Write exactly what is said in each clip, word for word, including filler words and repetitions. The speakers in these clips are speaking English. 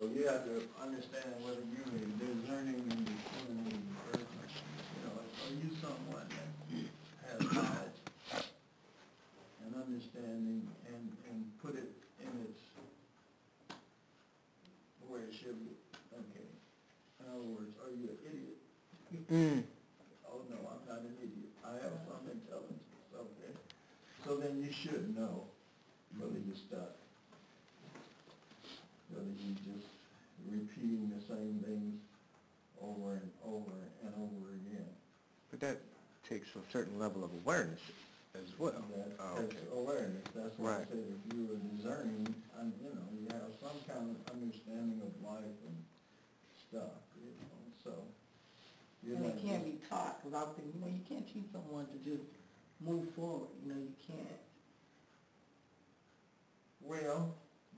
You have to understand whether you're discerning and discriminating person. You know, are you someone that has knowledge and understanding and, and put it in its, where it should be? Okay. In other words, are you an idiot? Mm. Oh, no, I'm not an idiot. I have some intelligence, okay? So then you should know whether you're stuck, whether you're just repeating the same things over and over and over again. But that takes a certain level of awareness as well. That Oh, takes okay. awareness. That's why Right. I said if you are discerning, and, you know, you have some kind of understanding of life and stuff, you know, so. You're And not it can't just- be taught, because I was thinking, you know, you can't teach someone to just move forward, you know, you can't. Well,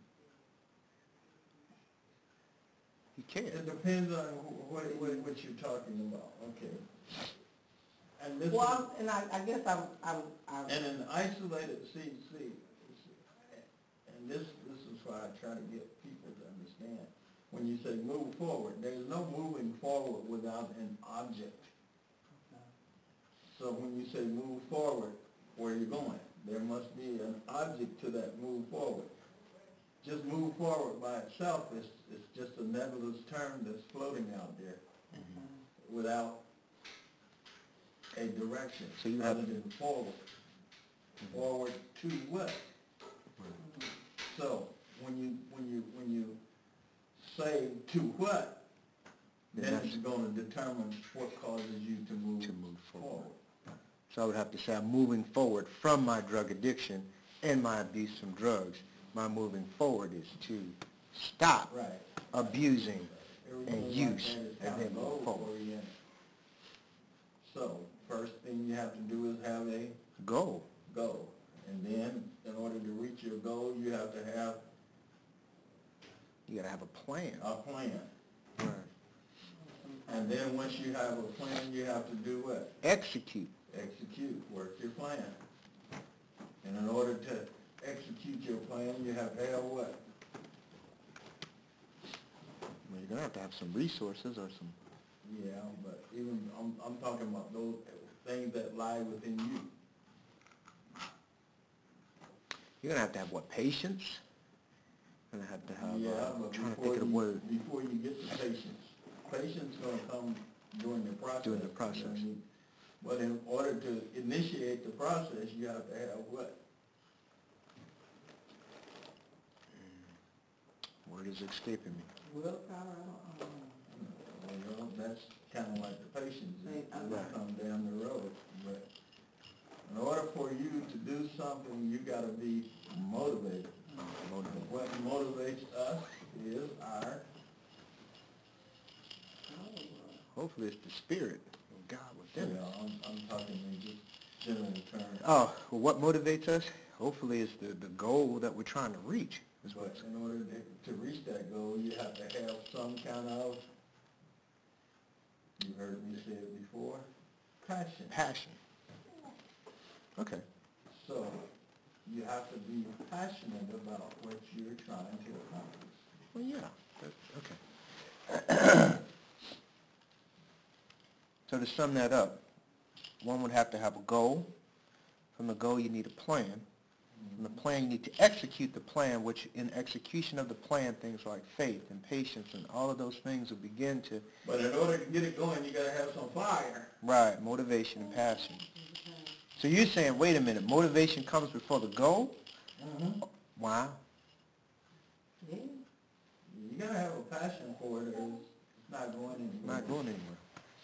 You can. it depends on wh- what, what, what you're talking about, okay? And this is, Well, and I, I guess I'm, I'm, I'm, and an isolated, see, see, and this, this is why I try to get people to understand. When you say move forward, there's no moving forward without an object. So when you say move forward, where are you going? There must be an object to that move forward. Just move forward by itself is, is just a nebulous term that's floating out there without a direction So you other have- than forward. Forward to what? So when you when you when you say to what, Then then that's- it's going to determine what causes you to move, To move forward. forward. So I would have to say I'm moving forward from my drug addiction and my abuse from drugs. My moving forward is to stop Right. abusing Everything and like use that is and kind then of move goal forward. oriented. So first thing you have to do is have a Goal. goal. And then in order to reach your goal, you have to have You gotta have a plan. a plan. Right. And then once you have a plan, you have to do what? Execute. Execute, work your plan. And in order to execute your plan, you have to have what? Well, you're gonna have to have some resources or some. Yeah, but even, I'm, I'm talking about those things that lie within you. You're gonna have to have what? Patience. You're gonna have to have. Yeah, uh, but I'm trying to before think of the you, word. before you get to patience, patience gonna come during the process. During the you know process. what I mean? But in order to initiate the process, you have to have what? Word is escaping me. willpower, I don't, I don't know. You know, that's kinda like the patience, Right. it will come down the road. But in order for you to do something, you gotta be motivated. Uh, motivate. What motivates us is our, Hopefully it's the spirit of God you within us. know, I'm, I'm talking in just general terms. Oh, well, what motivates us? Hopefully it's the, the goal that we're trying to reach. Is But what's, in order to, to reach that goal, you have to have some kind of, you heard me say it before, passion. passion. Okay. So you have to be passionate about what you're trying to accomplish. Well, yeah. That, okay. So to sum that up, one would have to have a goal. From the goal, you need a plan. From the plan, you need to execute the plan, which in execution of the plan, things like faith and patience and all of those things will begin to, But in order to get it going, you gotta have some fire. right, motivation and passion. So you're saying, wait a minute, motivation comes before the goal? Mm-hmm. Wow. Yeah. You gotta have a passion for it, or it's not going anywhere. Not going anywhere.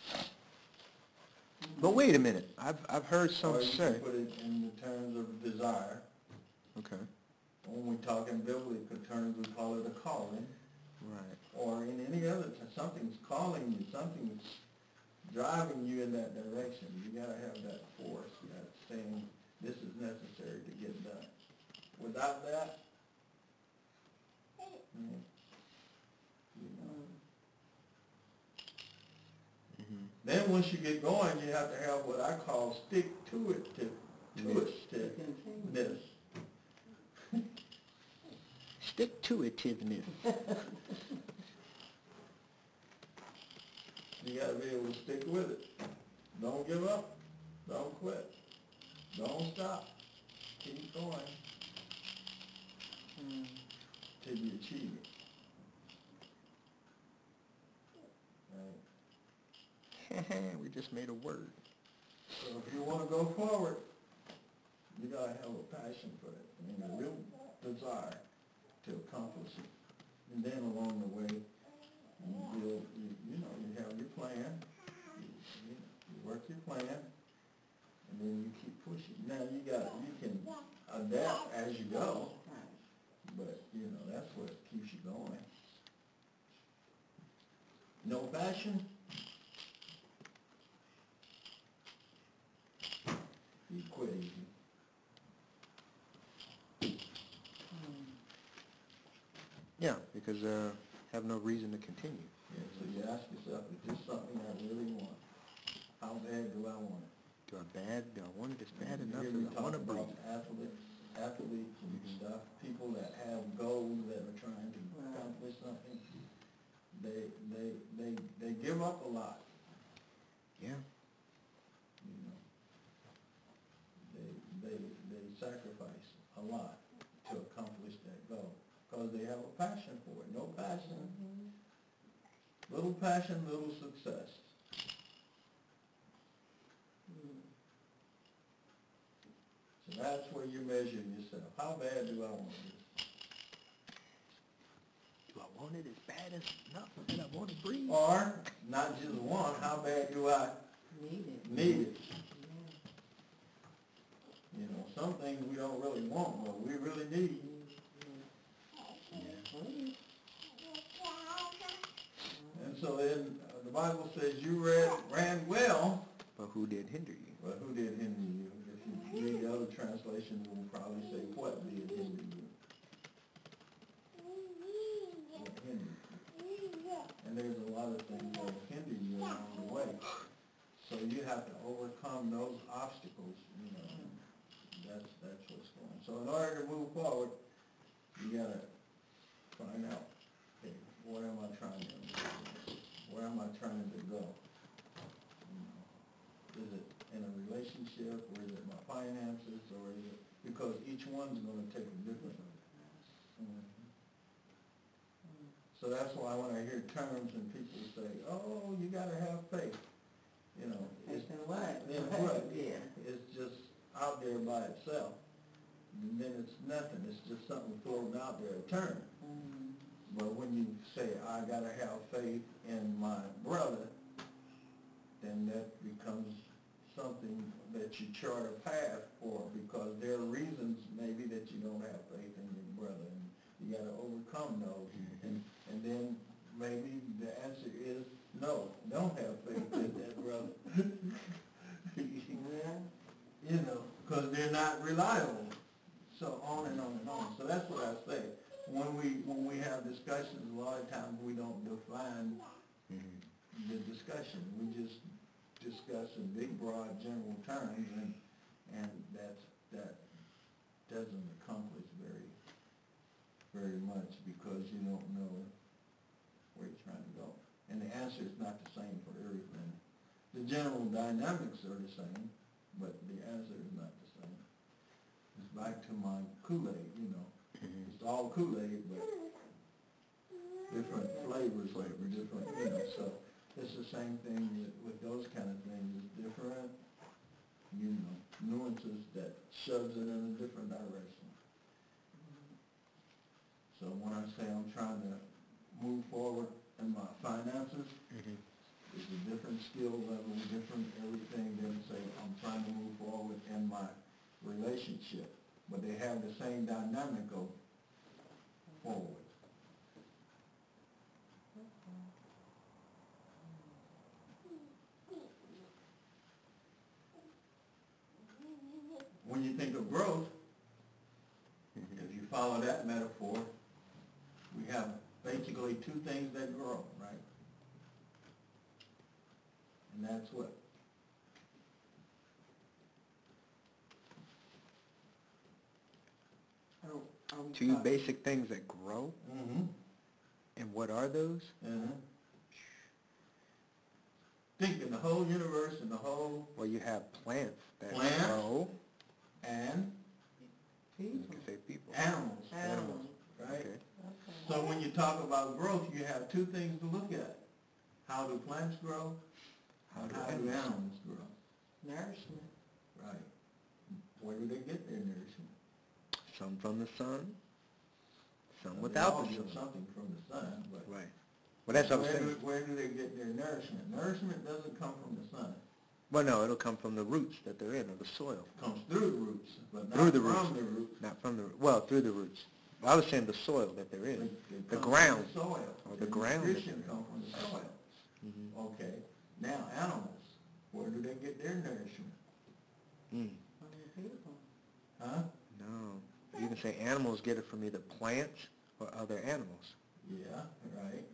But wait a minute, I've, I've heard some Or you say, can put it in the terms of desire. okay, When we talk in biblical terms, we call it a calling. right. Or in any other, t- something's calling you, something's driving you in that direction. You gotta have that force, that saying, this is necessary to get done. Without that, mm, you know. Mm-hmm. Then once you get going, you have to have what I call stick to it, to, to it, Continue. Stick to itiveness. be able to stick with it. Don't give up. Don't quit. Don't stop. Keep going Mm. till you achieve it. Right? We just made a word. So if you want to go forward, you gotta have a passion for it, I mean, a real desire to accomplish it. And then along the way, you build, you, you know, you have your plan, you, you, you work your plan, and then you keep pushing. Now you got, you can adapt as you go, but you know, that's what keeps you going. No passion, you quit easy. Yeah, because, uh, have no reason to continue. Yeah, so you ask yourself, is this something I really want? How bad do I want it? Do I bad, do I want it as bad You enough hear me as I talk wanna breathe? about athletes, athletes and stuff, people that have goals that are trying to accomplish something, they, they, they, they give up a lot, Yeah. you know. They, they, they sacrifice a lot to accomplish that goal, because they have a passion for it. No passion, little passion, little success. So that's where you measure yourself. How bad do I want this? Do I want it as bad as enough that I wanna breathe? Or, not just one, how bad do I Need it. need it? You know, some things we don't really want, but we really need. And so then, uh, the Bible says you read, ran well, But who did hinder you? but who did hinder you? If you read the other translation, it will probably say, what did hinder you? What hindered you? And there's a lot of things that will hinder you along the way. So you have to overcome those obstacles, you know, and that's, that's what's going on. So in order to move forward, you gotta find out, okay, what am I trying to do? Where am I trying to go? You know, is it in a relationship, or is it my finances, or is it, because each one's gonna take a different. Mhm. So that's why when I hear terms and people say, oh, you gotta have faith, you know, it's, Faith in what? in what? Yeah. It's just out there by itself. And then it's nothing, it's just something thrown out there, a term. Mm. But when you say, I gotta have faith in my brother, then that becomes something that you chart a path for, because there are reasons maybe that you don't have faith in your brother, and you gotta overcome those. And, and then maybe the answer is, no, don't have faith in that brother. Yeah. You know, because they're not reliable. So on and on and on. So that's what I say. When we, when we have discussions, a lot of times we don't define the discussion. We just discuss in big, broad, general terms, and, and that's, that doesn't accomplish very, very much, because you don't know where you're trying to go. And the answer is not the same for everything. The general dynamics are the same, but the answer is not the same. It's back to my Kool-Aid, you know. It's all Kool-Aid, but different flavors, flavor, different, you know, so it's the same thing with, with those kind of things. It's different, you know, nuances that shoves it in a different direction. So when I say I'm trying to move forward in my finances, it's a different skill level, different everything than say I'm trying to move forward in my relationship. But they have the same dynamic of forward. When you think of growth, if you follow that metaphor, we have basically two things that grow, right? And that's what? Are, are we Two talking- basic things that grow, Mm-hmm. and what are those? Uh-huh. thinking the whole universe and the whole, Well, you have plants that Plants? grow. and You People, can say people. animals, animals, right? Okay. okay. So when you talk about growth, you have two things to look at. How do plants grow? How And do how do animals- animals grow? Nourishment. Right. Where do they get their nourishment? Some from the sun, some They without all the get sun. something from the sun, but Right. Well, that's what I'm where saying. do, where do they get their nourishment? Nourishment doesn't come from the sun. Well, no, it'll come from the roots that they're in, or the soil. It comes through the roots, but Through not the from roots. the roots. Not from the, well, through the roots. I was saying the soil that they're They- in, they the come from ground. the soil. Or the Their ground that nutrition they're come from the soil. Mhm. Okay. Now, animals, where do they get their nourishment? Mm. From the people. Huh? No, you can say animals get it from either plants or other animals. Yeah, right.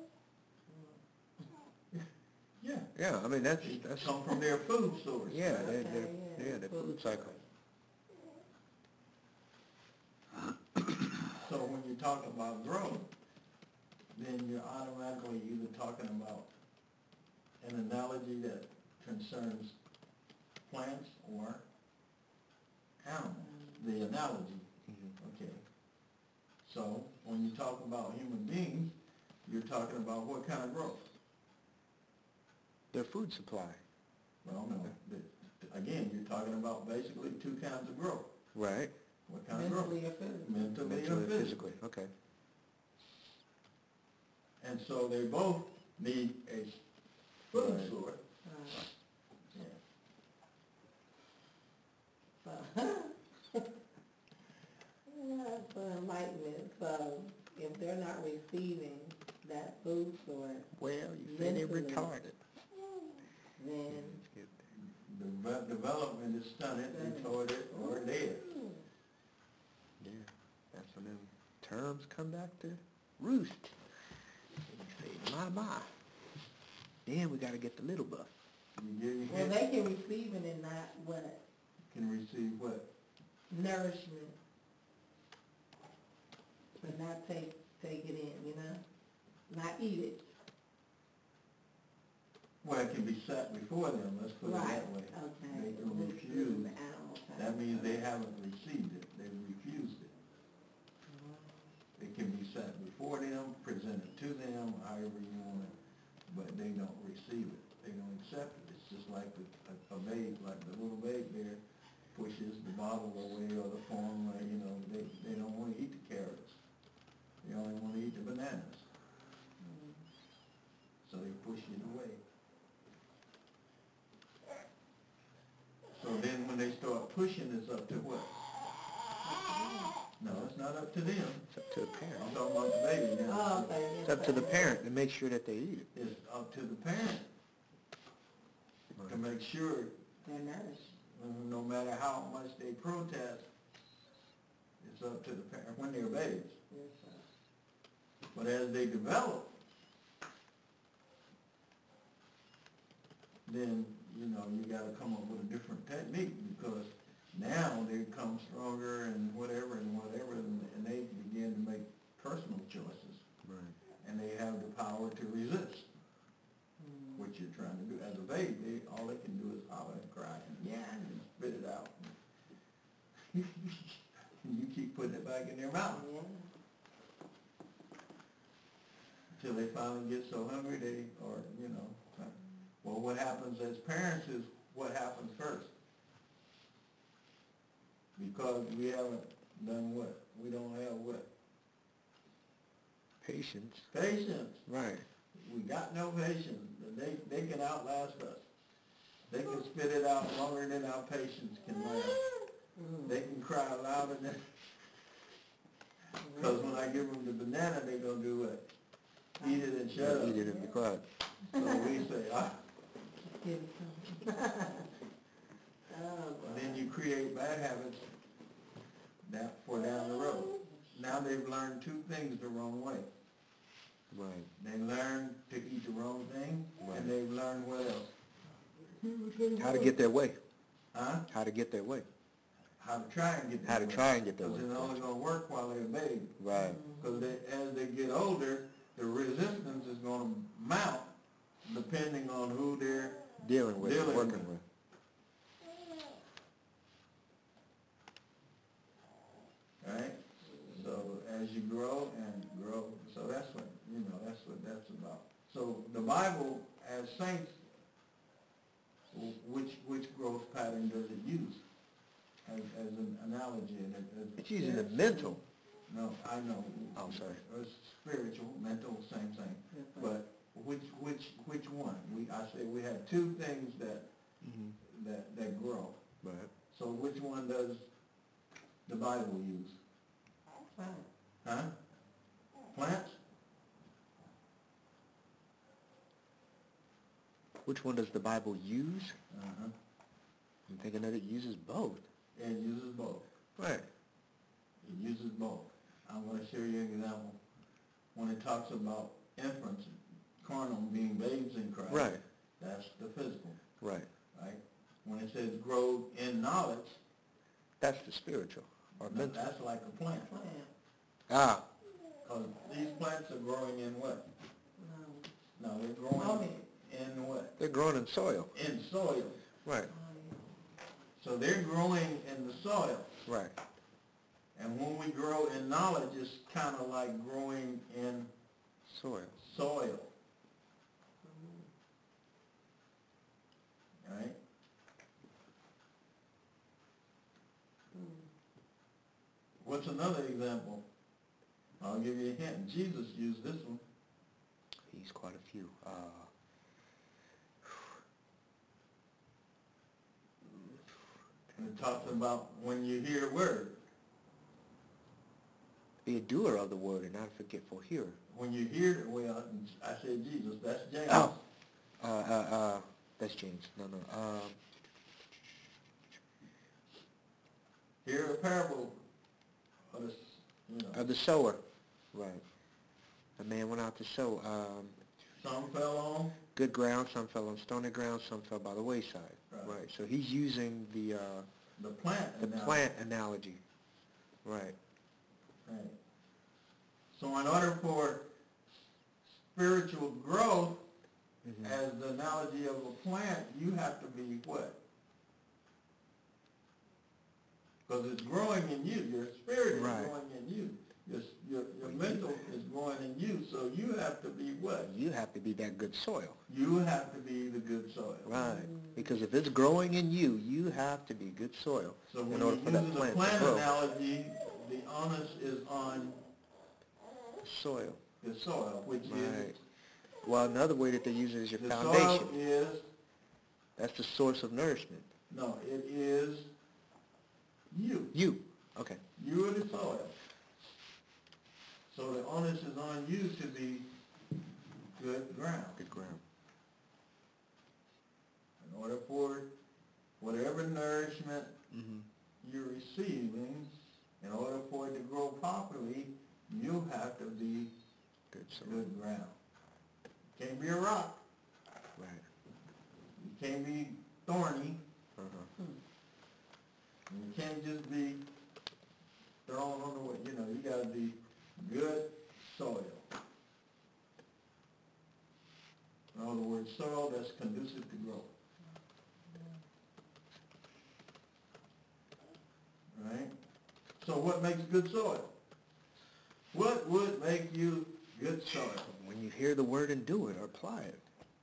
Yeah. Yeah, I mean, that's, They that's, come from their food source. yeah, right? they're, Okay, they're, yeah, yeah, their food food cycle. So when you talk about growth, then you're automatically either talking about an analogy that concerns plants or animals, the analogy, Mhm. okay? So when you talk about human beings, you're talking about what kind of growth? Their food supply. Well, no, but, again, you're talking about basically two kinds of growth. Right. What kind of growth? Mentally or physically. Mentally Mentally and or physically. physically, okay. And so they both need a food Right. source. Right. Yeah. So, yeah, for enlightenment, so if they're not receiving that food source, Well, you say they're Mentally. retarded. then, The ve- development is stunted, Stunted. retarded, or dead. Yeah, that's when them terms come back to roost. And you say, my, my. Then we gotta get the little buff. You get, you well, get- they can receive it and not what? can receive what? Nourishment. But not take, take it in, you know? Not eat it. Well, it can be set before them, let's put it Right, that way. okay. They can This is refuse. the animal type. That means they haven't received it, they refused it. It can be set before them, presented to them, however you want it, but they don't receive it. They don't accept it. It's just like a, a a babe, like the little babe there pushes the bottle away or the form, or, you know, they, they don't want to eat the carrots. They only want to eat the bananas. So they push it away. So then when they start pushing, it's up to what? No, it's not up to them. It's up to the I'm parent. talking about the baby now. Oh, okay. It's up to the parent to make sure that they eat it. It's up to the parent to make sure, They're nourished. uh, no matter how much they protest, it's up to the parent when they're babies. Yes, sir. But as they develop, then, you know, you gotta come up with a different technique, because now they come stronger and whatever and whatever, and, and they begin to make personal choices, Right. and they have the power to resist what you're trying to do. As a baby, they, all they can do is holler and cry and yeah, and spit it out. And you keep putting it back in their mouth Yeah. until they finally get so hungry they, or, you know, well, what happens as parents is what happens first. Because we haven't done what? We don't have what? Patience. Patience. Right. We got no patience. They, they can outlast us. They can spit it out longer than our patience can last. They can cry louder than, because when I give them the banana, they gonna do what? Eat it and shut up. Eat it and be quiet. So we say, ah, Give it to 'em. Oh, boy. then you create bad habits that for down the road. Now they've learned two things the wrong way. Right. They learned to eat the wrong thing, Right. and they've learned what else? How to get their way. Huh? How to get their way. How to try and get How their to way. try and get their Because way. it's only gonna work while they're a baby. Right. Because they, as they get older, the resistance is gonna mount depending on who they're You know, that's what that's about. So the Bible, as saints, w- which, which growth pattern does it use as, as an analogy? And as, as It's using the mental. No, I know. Oh, sorry. It's spiritual, mental, same thing. But which, which, which one? We, I say we have two things that, Mm-hmm. that, that grow. Right. So which one does the Bible use? Plant. Huh? Plants? Which one does the Bible use? Uh-huh. I'm thinking that it uses both. It uses both. Right. It uses both. I'm going to show you an example. When it talks about infants, carnal being babes in Christ, Right. that's the physical, Right. right? When it says grow in knowledge, That's the spiritual or no, mental. that's like a plant. Plant. Ah, Because these plants are growing in what? No. No, they're growing Plumbing. in what? they're growing in soil. In soil. Right. So they're growing in the soil. Right. And when we grow in knowledge, it's kind of like growing in Soil. soil. Right? What's another example? I'll give you a hint. Jesus used this one. He's quite a few. Uh, And it talks about when you hear a word. be a doer of the word and not a forgetful hearer. When you hear, well, I said Jesus, that's James. Oh. Uh, uh, uh, that's James. No, no. Um, Hear a parable of the, you know, of the sower. Right. A man went out to sow. Um, some fell on, good ground, some fell on stony ground, some fell by the wayside. Right. Right. So he's using the uh, the plant the analogy. plant analogy. Right. Right. So in order for spiritual growth, Mhm. as the analogy of a plant, you have to be what? Because it's growing in you. Your spirit is Right. growing in you. Your, your, your mental is growing in you. So you have to be what? You have to be that good soil. You have to be the good soil. Right. Because if it's growing in you, you have to be good soil So when in you're order for that using the plant to plant grow. analogy, the onus is on Soil. the soil, which Right. is, Well, another way that they use it is your the foundation. soil is, That's the source of nourishment. no, it is you. You. Okay. You are the soil. So the onus is on you to be good ground. Good ground. In order for whatever nourishment Mm-hmm. you're receiving, in order for it to grow properly, you have to be Good soil. good ground. You can't be a rock. Right. You can't be thorny. Uh-huh. And you can't just be thrown on the way. You know, you gotta be good soil. In other words, soil that's conducive to growth. Right? So what makes good soil? What would make you good soil? When you hear the word and do it or apply it.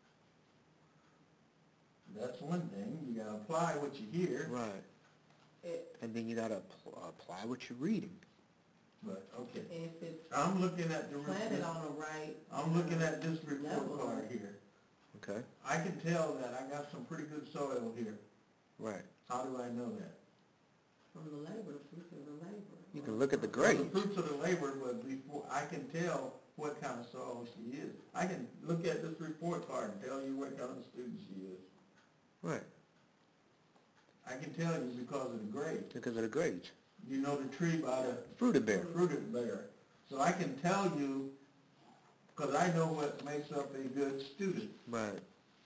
That's one thing. You gotta apply what you hear. Right. It, And then you gotta pl- apply what you're reading. But, okay. if it's I'm looking at the, planted re- on the right. I'm looking at this report level. card here. Okay. I can tell that I got some pretty good soil here. Right. How do I know that? From the labor, the fruits of the labor. You can look at the Well, grades. the fruits of the labor, but before, I can tell what kind of soil she is. I can look at this report card and tell you what kind of student she is. Right. I can tell you because of the grade. Because of the grades. You know the tree by the Fruit it bear. fruit it bear. So I can tell you, because I know what makes up a good student. Right.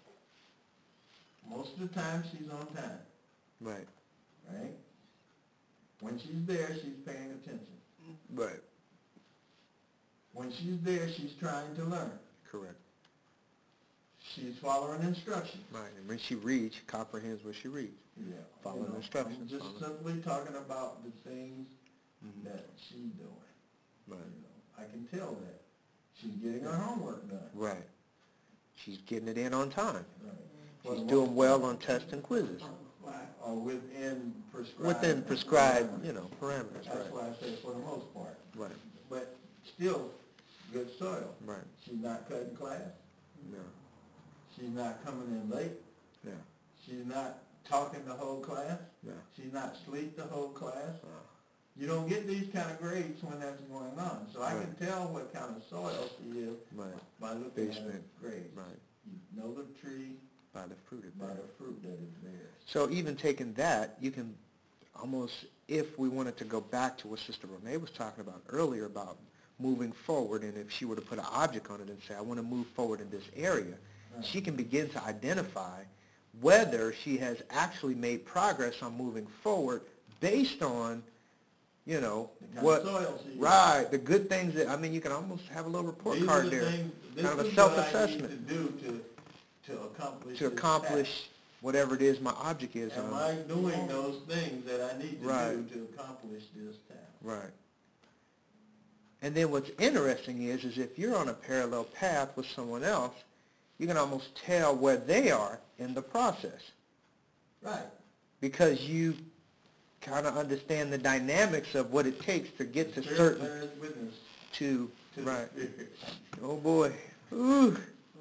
Most of the time, she's on time, Right. right? When she's there, she's paying attention. Right. When she's there, she's trying to learn. Correct. She's following instructions. Right. And when she reads, she comprehends what she reads. Yeah. Following You know, instructions, I'm just follow. simply talking about the things Mhm. that she's doing. Right. You know, I can tell that. She's getting her homework done. Right. She's getting it in on time. Right. For She's the doing most well part. on tests and quizzes. Right. Or within prescribed. Within prescribed, you know, parameters, That's right. why I say for the most part. Right, But still, good soil. right, She's not cutting class. yeah, She's not coming in late. yeah, She's not talking the whole class. yeah. She's not asleep the whole class. Uh, You don't get these kind of grades when that's going on. So I can Right. tell what kind of soil she is Right, by looking at her Basement. grades. right, You know the tree by the fruit it by bears. the fruit that it bears. So even taking that, you can almost, if we wanted to go back to what Sister Renee was talking about earlier about moving forward, and if she were to put an object on it and say, I want to move forward in this area, Right. she can begin to identify whether she has actually made progress on moving forward based on, you know, The kind of what, soil she is. right, the good things that, I mean, you can almost have a little report These are card the there, things- this kind of a is what I need self-assessment. to do to, to accomplish to this accomplish whatever it is my object is. task. Am on- I doing those things that I need to Right. do to accomplish this task? Right. And then what's interesting is, is if you're on a parallel path with someone else, you can almost tell where they are in the process Right. because you kind of understand the dynamics of what it takes to get to Spirit certain, bears witness to, to the right. Spirit. Oh boy. Ooh.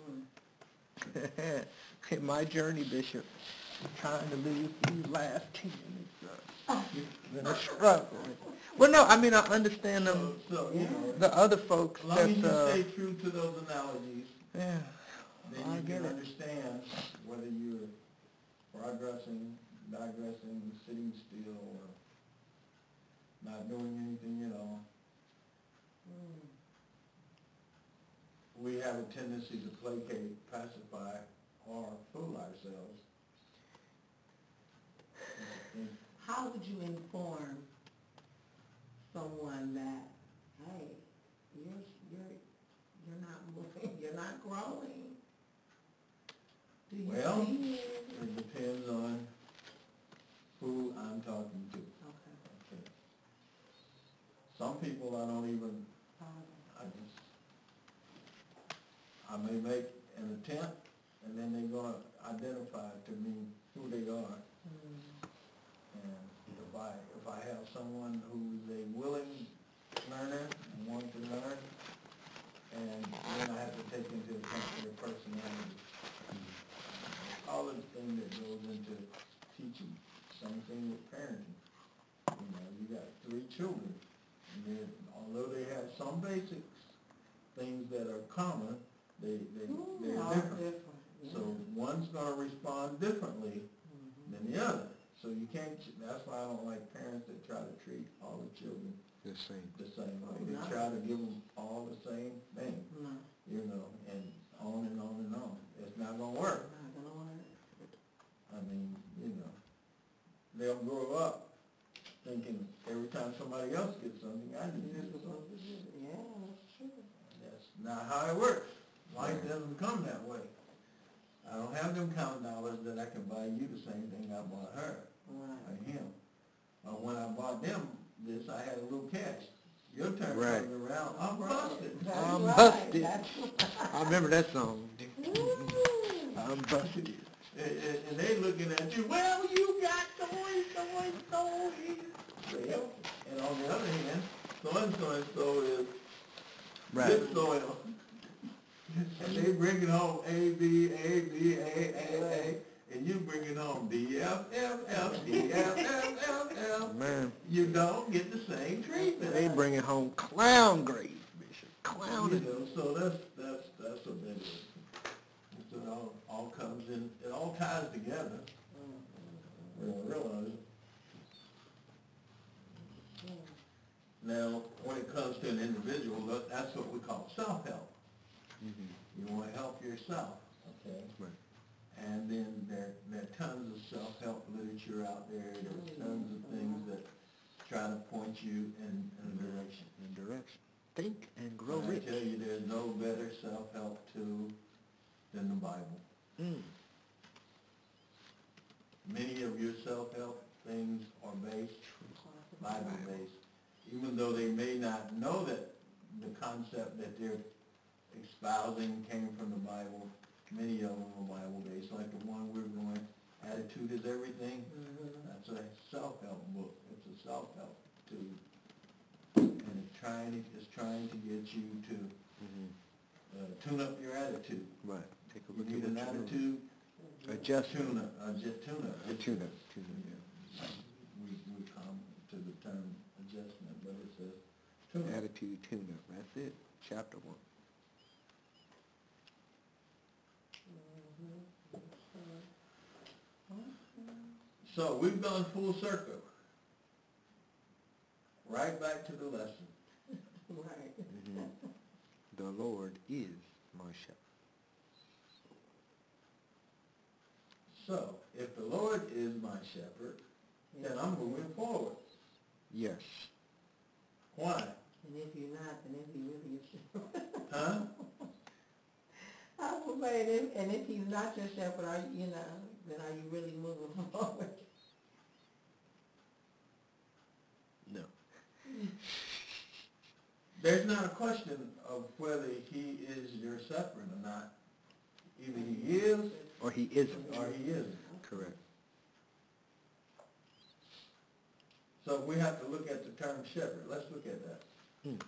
In my journey, Bishop, trying to lose these last ten minutes, uh, been a struggle. Well, no, I mean, I understand So, them, so, you know, the other folks as long as that, you uh, stay true to those analogies, yeah, then I you get can it. understand whether you're progressing, digressing, sitting still, or not doing anything at all. We have a tendency to placate, pacify, or fool ourselves. And How would you inform someone that, hey, you're, you're, you're not moving, you're not growing? Do you Well, see it? It depends on who I'm talking to. Okay. Okay. Some people I don't even, Um, I just, I may make an attempt, and then they're gonna identify to me who they are. mm, And if I, if I have someone who's a willing learner and wants to learn, and then I have to take into account their personality. All of the thing that goes into teaching, same thing with parenting. You know, you got three children, and then although they have some basics, things that are common, they, they, ooh, they're all different. different, yeah. So one's gonna respond differently Mhm. than the other. So you can't, that's why I don't like parents that try to treat all the children the same. the same way. Oh, They no. try to give them all the same thing, No, you know, and on and on and on. It's not gonna work. not gonna work. I mean, you know, they'll grow up thinking every time somebody else gets something, I need to You're get supposed something. to do it. Yeah, that's true. That's not how it works. Life Right. doesn't come that way. I don't have them count dollars that I can buy you the same thing I bought her Right. or him. Or when I bought them this, I had a little cash. Your turn Right. comes around, I'm busted. That's I'm right, busted. that's I remember that song. right. I'm busted. And, and, and they looking at you, well, you got so-and, so-and, so here. Well, and on the other hand, so-and-so and so is Right. good soil. And they bringing home A, B, A, B, A, A, A, and you bringing home D, F, F, F, D, F, F, F, F. Man, You don't get the same treatment. they bringing home clown grades, Bishop. Clown. You know, so that's, that's, that's what that is. It all, all comes in, it all ties together. We don't realize it. Now, when it comes to an individual, that- that's what we call self-help. Mhm. You want to help yourself, okay? Right. And then there, there are tons of self-help literature out there. There's tons of things that try to point you in, in a direction. And direction. Think and grow And I rich. tell you, there's no better self-help tool than the Bible. Mm. Many of your self-help things are based, Bible-based, even though they may not know that the concept that they're espousing came from the Bible. Many of them are Bible-based, like the one we're going, Attitude is Everything. That's a self-help book. It's a self-help tool. And it's trying, to- it's trying to get you to Mhm. uh, tune up your attitude. Right. Take a You look at need what an you're doing. attitude Adjust. tune up, uh, just tune up. A tune-up, tune-up. Yeah. We, we come to the term adjustment, but it says tune up. Attitude tune-up. That's it. Chapter one. So we've gone full circle. Right back to the lesson. Right. Mhm. The Lord is my shepherd. So, if the Lord is my shepherd, then I'm moving forward. Yes. Why? And if you're not, then if he really is shepherd. Huh? I was saying, if- and if he's not your shepherd, are you, you know, then are you really moving forward? No. There's not a question of whether he is your shepherd or not. Either he is Or he isn't. or he isn't. Correct. So we have to look at the term shepherd. Let's look at that. Hmm.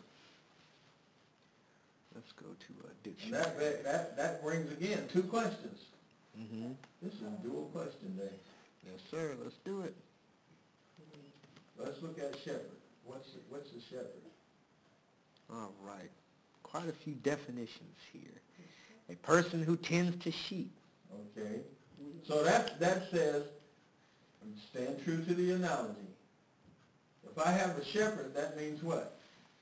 Let's go to a And dictionary. that, that, that brings again two questions. Mm-hmm. This is dual question day. Yes, sir. Let's do it. Let's look at shepherd. What's, what's a shepherd? All right. Quite a few definitions here. A person who tends to sheep. Okay? So that, that says, and stand true to the analogy. If I have a shepherd, that means what?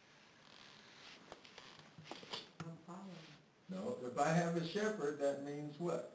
I'm following. No, if I have a shepherd, that means what?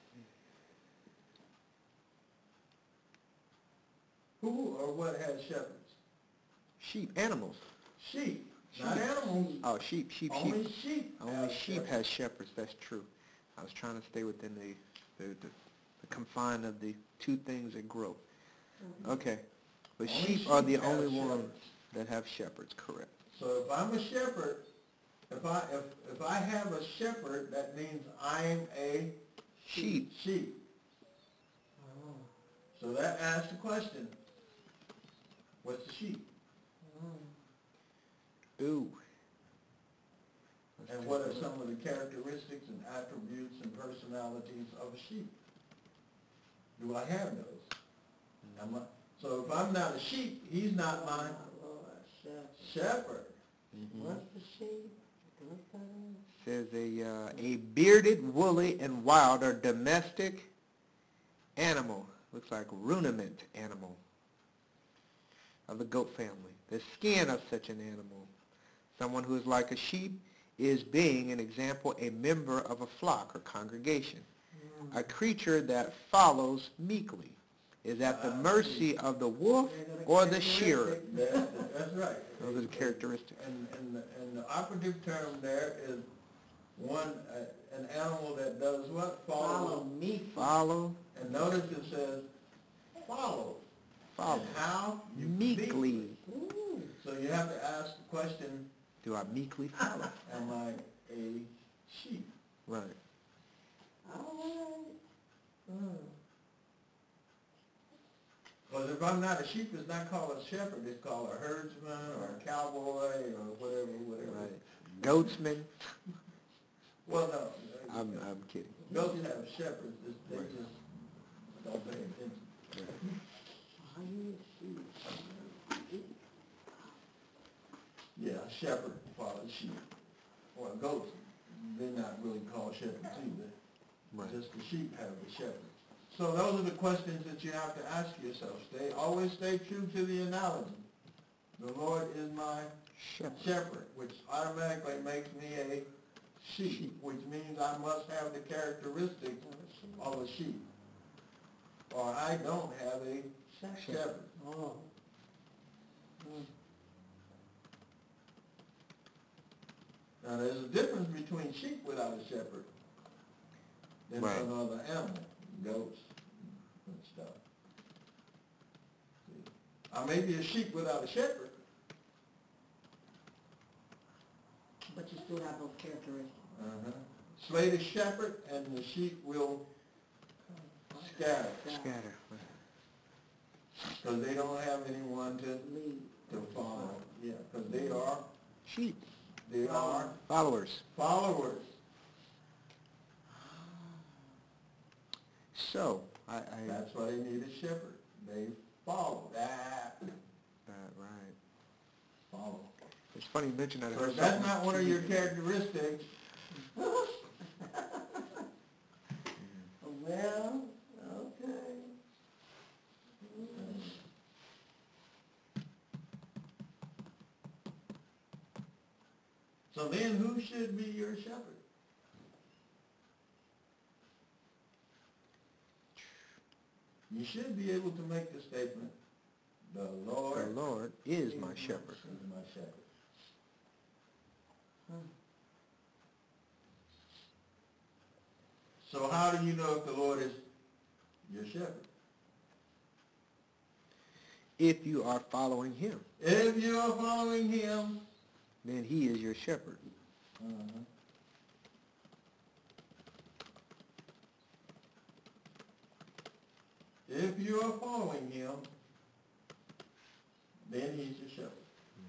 Who or what has shepherds? Sheep. Animals. Sheep, not animals. Oh, sheep, sheep, Only sheep. sheep Only have sheep shepherds. has shepherds. That's true. I was trying to stay within the, the, the, the confine of the two things that grow. Okay. But Only sheep are the sheep have only ones shepherds. that have shepherds, correct. So if I'm a shepherd, if I, if, if I have a shepherd, that means I'm a Sheep. sheep. Oh. So that asks the question, what's the sheep? Oh. Ooh. Let's And take what a are look. some of the characteristics and attributes and personalities of a sheep? Do I have those? Am I, so if I'm not a sheep, he's not my My Lord, shepherd. shepherd. Mhm. What's the sheep? What's that? Says a, uh, a bearded, woolly, and wild or domestic animal. Looks like ruminant animal of the goat family. The skin of such an animal. Someone who is like a sheep is, being an example, a member of a flock or congregation. A creature that follows meekly, is at the mercy of the wolf or the shearer. That, that's right. Those are the characteristics. And, and, the- and the operative term there is one, uh, an animal that does what? Follow me. Follow, And notice it says, follow. follow. And how? You Meekly. Ooh. So you have to ask the question, Do I meekly follow? am I a sheep? Right. All right. Mm. Because if I'm not a sheep, it's not called a shepherd, it's called a herdsman or a cowboy or whatever, whatever. Right. Goatsman. Well, no. I'm, I'm kidding. Goats have shepherds, it's- they Right. just don't pay attention. Are you a sheep? Yeah, a shepherd follows sheep. Well, goats, they're not really called shepherds either. Right. Just the sheep have the shepherds. So those are the questions that you have to ask yourself. Stay, always stay true to the analogy. The Lord is my Shepherd. shepherd, which automatically makes me a sheep, which means I must have the characteristics of a sheep. Or I don't have a shepherd. Oh. Mm. Now, there's a difference between sheep without a shepherd than Right. some other animal, goats and stuff. See, I may be a sheep without a shepherd. But you still have those characteristics. Uh-huh. Slay the shepherd, and the sheep will scatter, Scatter. because they don't have anyone to, Lead. to follow. Yeah, because they are, Sheep. they are Followers. followers. So, I, I, That's why they need a shepherd. They follow. That, uh, right. follow. It's funny you mention that. I So heard if that's something not one of T V your characteristics, Well, okay. so then who should be your shepherd? You should be able to make the statement, the Lord The Lord is my shepherd. is my shepherd. So how do you know if the Lord is your shepherd? If you are following him, If you are following him, then he is your shepherd. uh-huh. If you are following him, then he's your shepherd.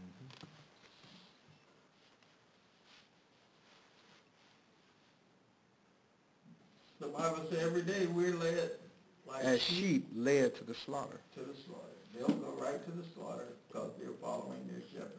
The Bible says every day we're led like As sheep sheep led to the slaughter. to the slaughter. They'll go right to the slaughter because they're following their shepherd.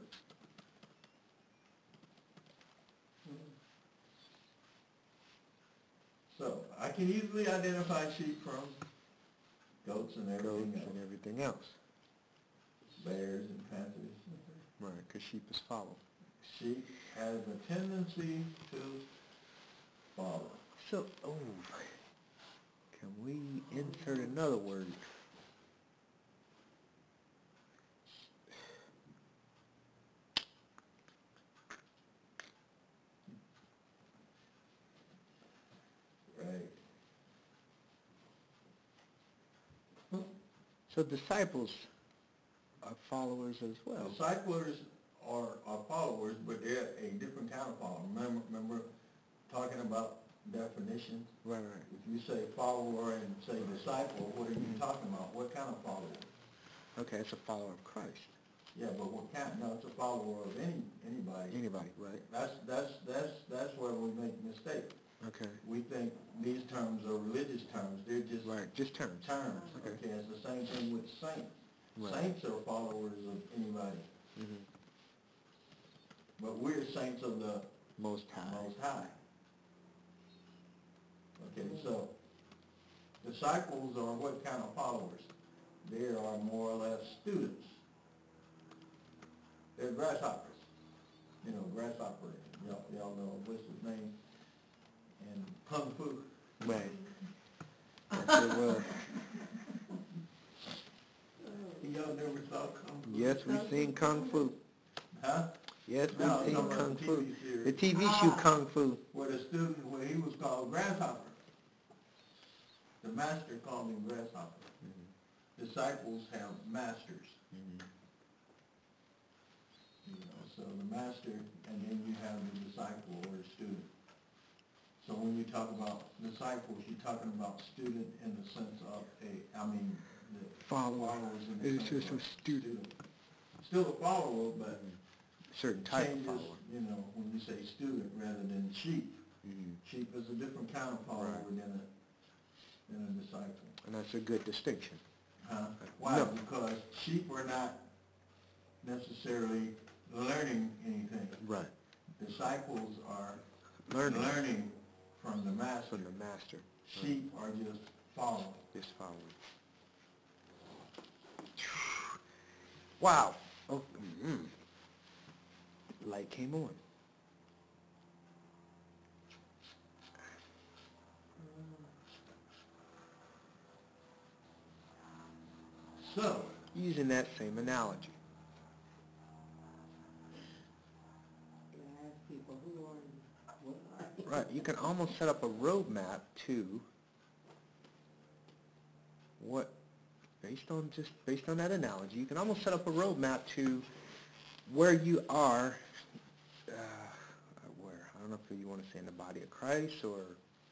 So I can easily identify sheep from goats and everything Goats else. and everything else. Bears and panthers. Right, because sheep is followed. Sheep has a tendency to follow. So, oh, can we insert another word? Right. So disciples are followers as well. Disciples are, are followers, but they're a different kind of follower. Remember, remember talking about definitions? Right, right. If you say follower and say disciple, what are you talking about? What kind of follower? Okay, it's a follower of Christ. Yeah, but what kind? No, it's a follower of any anybody. Anybody, right? That's that's that's that's where we make mistakes. Okay. We think these terms are religious terms. They're just Right, just terms. terms. Okay. Okay, it's the same thing with saints. Right. Saints are followers of anybody, hmm but we're saints of the Most High. Most High. Okay, so disciples are what kind of followers? They are more or less students. They're grasshoppers. You know, grasshopper, y'all, y'all know what's his name? And Kung Fu. Right. Yes, it was. Y'all never saw Kung Fu? Yes, we've seen Kung Fu. Huh? Yes, we've No, I'm seen talking about Kung the Fu. T V series. The T V Ah. show Kung Fu. Where the student, where he was called Grasshopper. The master called him Grasshopper. Disciples have masters. You know, so the master, and then you have the disciple or the student. So when you talk about disciples, you're talking about student in the sense of a, I mean, the Follower. followers in the It's sense just a of student. Still a follower, but Certain type of changes, follower. you know, when you say student rather than sheep. Mhm. Sheep is a different kind of follower Right. than a, than a disciple. And that's a good distinction. Huh? Why? No. Because sheep are not necessarily learning anything. Right. Disciples are Learning learning from the master. from the master. Sheep are just following. Just following. Wow. Oh, mm Light came on. So, Using that same analogy. You ask people, who are you? What are you? Right. You can almost set up a roadmap to what, based on just based on that analogy, you can almost set up a roadmap to where you are. Uh, where I don't don't know if you want to say in the body of Christ or,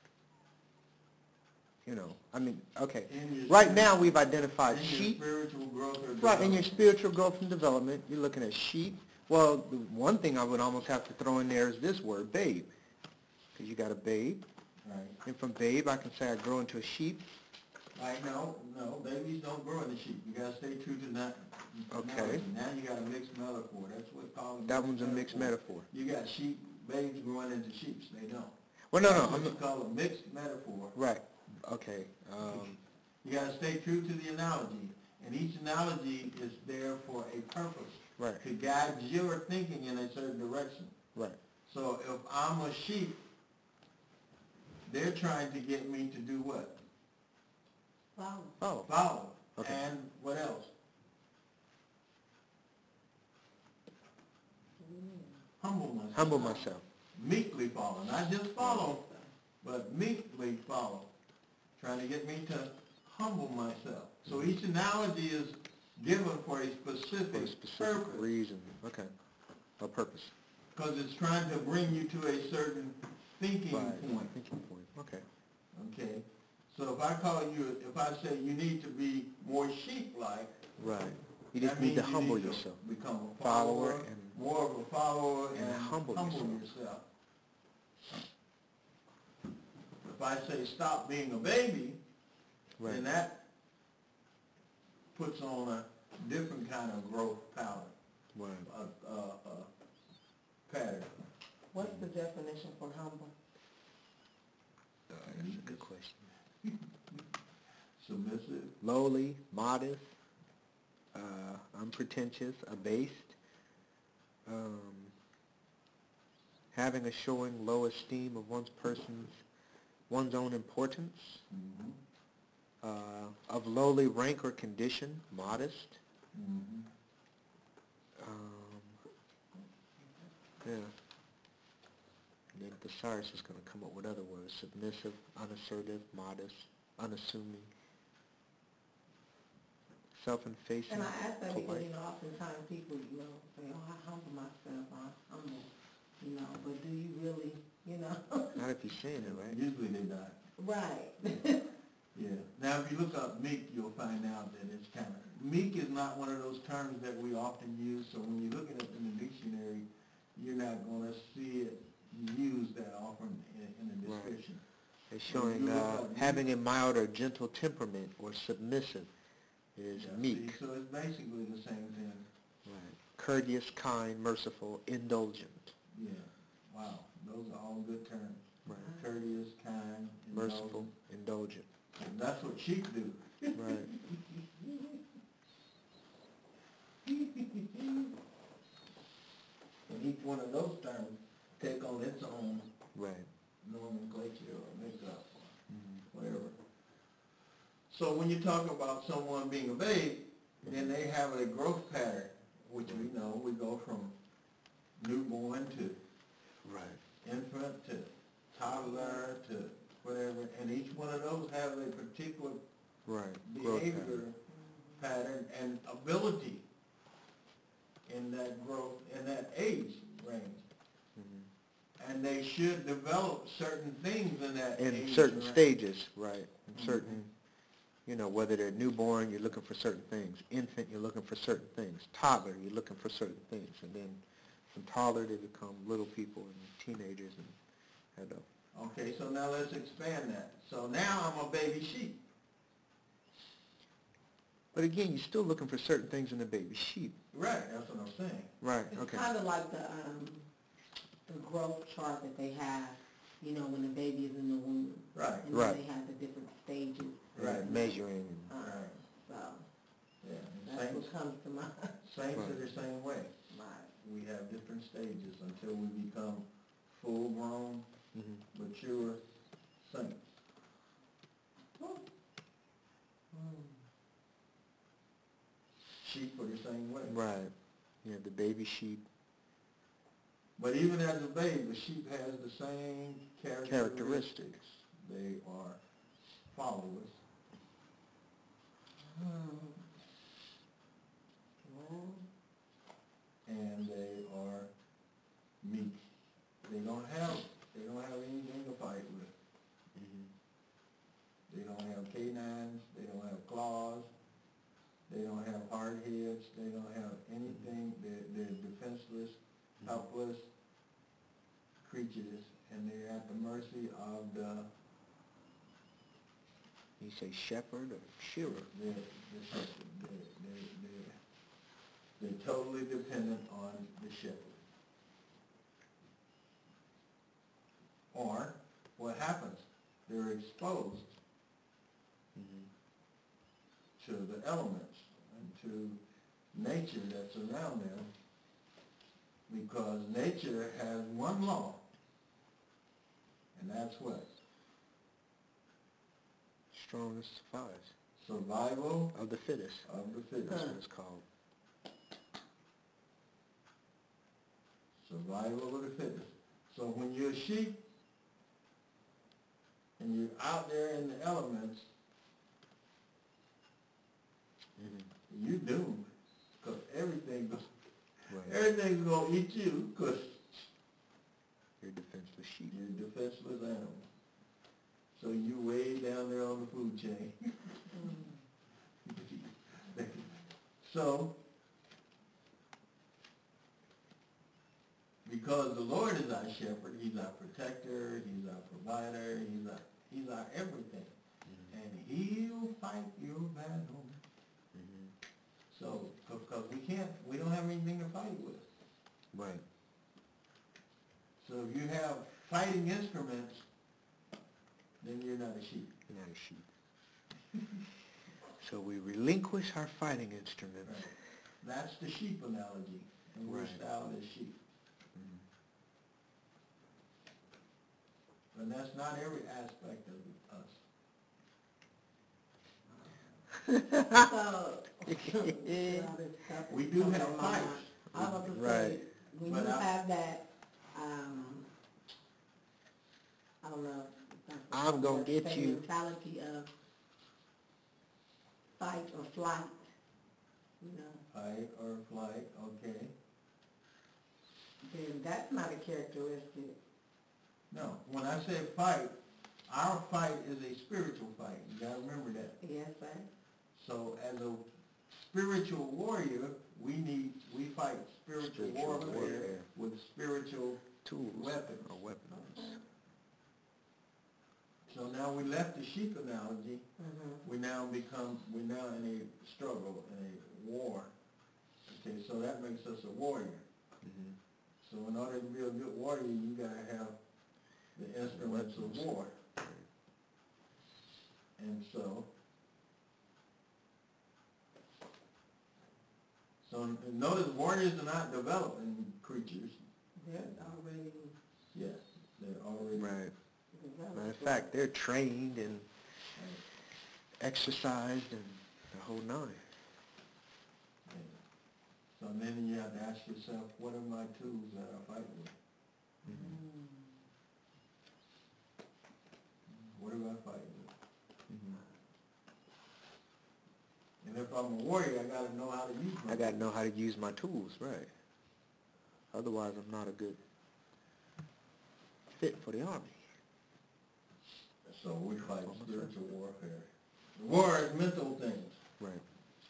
you know, I mean, okay. In your Right spirit- now, we've identified in your sheep. spiritual growth or Right, in your development. spiritual growth and development, you're looking at sheep. Well, the one thing I would almost have to throw in there is this word, babe. Because you got a babe, Right. and from babe, I can say I grow into a sheep. Right, no, no, babies don't grow in the sheep. You gotta stay true to that. Okay. analogy. Now you got a mixed metaphor. That's what called. That one's a mixed metaphor. You got sheep, babes growing into sheeps. They don't. Well, no, That's no, what I'm you not, call a mixed metaphor. right, okay. Um, You gotta stay true to the analogy. And each analogy is there for a purpose. Right. To guide your thinking in a certain direction. right, So if I'm a sheep, they're trying to get me to do what? Wow. oh, Follow. Okay. And what else? Humble myself. humble myself. Meekly follow, not just follow, but meekly follow. Trying to get me to humble myself. So each analogy is given for a specific, For a specific purpose. reason, okay, a purpose. Because it's trying to bring you to a certain thinking Right, point. thinking point, okay. Okay? So if I call you, if I say you need to be more sheep-like, Right, you just that need means to you humble need to yourself. become a Follower follower, and- more of a follower, and and humble humble yourself. yourself. If I say stop being a baby, Right, then that puts on a different kind of growth pattern, right. a, a, a pattern. What's the definition for humble? Uh, That's a good question. Submissive, Lowly, modest, uh, unpretentious, abased, um, having a showing low esteem of one's person's, one's own importance, mhm, uh, of lowly rank or condition, modest, mhm. um, yeah. And then Thesaurus is going to come up with other words, submissive, unassertive, modest, unassuming, self-effacing, And I ask that because, polite. you know, oftentimes people, you know, say, oh, I humble myself, I humble, you know, but do you really, you know? Not if you're saying it, right? Usually they die. Right. Yeah. Now, if you look up meek, you'll find out that it's kind of, meek is not one of those terms that we often use, so when you look it up in the dictionary, you're not going to see it used that often in, in the Right. description. It's When showing you look uh, up meek- having a mild or gentle temperament or submissive is Yeah, meek. see, so it's basically the same thing. Right. Courteous, kind, merciful, indulgent. Yeah. Wow. Those are all good terms. Right. Courteous, kind, Merciful, indulgent. indulgent. And that's what sheep do. Right. And each one of those terms take on its own Right. nomenclature or makeup or Mm-hmm. whatever. So when you talk about someone being a babe, then they have a growth pattern, which we know, we go from newborn to Right. infant to toddler to whatever, and each one of those have a particular Right. Growth behavior pattern. pattern and ability in that growth, in that age range. Mhm. And they should develop certain things in that In age certain range. stages, right. In Mhm. certain, you know, whether they're newborn, you're looking for certain things. Infant, you're looking for certain things. Toddler, you're looking for certain things. And then from toddler, they become little people and teenagers and adults. Okay, so now let's expand that. So now I'm a baby sheep. But again, you're still looking for certain things in the baby sheep. Right, that's what I'm saying. Right, It's okay. kind of like the, um, the growth chart that they have, you know, when the baby is in the womb. Right, And Right. then they have the different stages. Right. Measuring and, Uh, right. So, Yeah, and that's saints, what comes to mind. saints are Right. the same way. Right. We have different stages until we become full-grown, mhm. mature saints. Mm. Sheep are the same way. Right. You have the baby sheep. But even as a babe, the sheep has the same characteristics. Characteristics. They are followers. Mm. Well, And they are meek. they don't have, they don't have anything to fight with. Mhm. They don't have canines, they don't have claws, they don't have hard heads, they don't have anything, they're, they're defenseless, helpless creatures, and they're at the mercy of the, You say shepherd or shearer? the, the shepherd. They're, they're, they're, they're totally dependent on the shepherd. Or, what happens? They're exposed Mhm. to the elements and to nature that's around them, because nature has one law, and that's what? Strongest survives. Survival Of the fittest. of the That's fittest. what it's called. Survival of the fittest. So when you're a sheep and you're out there in the elements, Mhm. you're doomed, because everything goes, Right. everything's gonna eat you, because You're a defenseless sheep. you're a defenseless animal. So you way down there on the food chain. So, because the Lord is our shepherd, He's our protector, He's our provider, He's our, He's our everything. Mhm. And He'll fight your battle. Mhm. So, because we can't, we don't have anything to fight with. Right. So if you have fighting instruments, then you're not a sheep. You're not a sheep. So we relinquish our fighting instruments. Right. That's the sheep analogy, and we're Right. styled as sheep. Mhm. But that's not every aspect of us. So, We do have fights. I was about to Right. say, when But you I- have that, um, I don't know. if that's the I'm gonna proper get you. mentality of fight or flight, you know, Fight or flight, okay. then that's not a characteristic. No, when I say fight, our fight is a spiritual fight. You gotta remember that. Yes, sir. So as a spiritual warrior, we need, we fight spiritual Spiritual warfare warfare. with spiritual Tools. weapons. Or weapons. So now we left the sheep analogy, Mm-hmm. we now become, we're now in a struggle, in a war. Okay, so that makes us a warrior. Mhm. So in order to be a good warrior, you gotta have the instruments of Weapons. war. Right. And so, so notice warriors are not developing creatures. They're already Yes, they're already. Right. developed. Matter of fact, they're trained and Right. exercised and the whole nine. Yeah. So then you have to ask yourself, what are my tools that I fight with? Mhm. Mm. What do I fight with? Mhm. And if I'm a warrior, I gotta know how to use them. I gotta know how to use my tools, right. Otherwise, I'm not a good fit for the army. So we fight Almost spiritual warfare. The war is mental things. Right.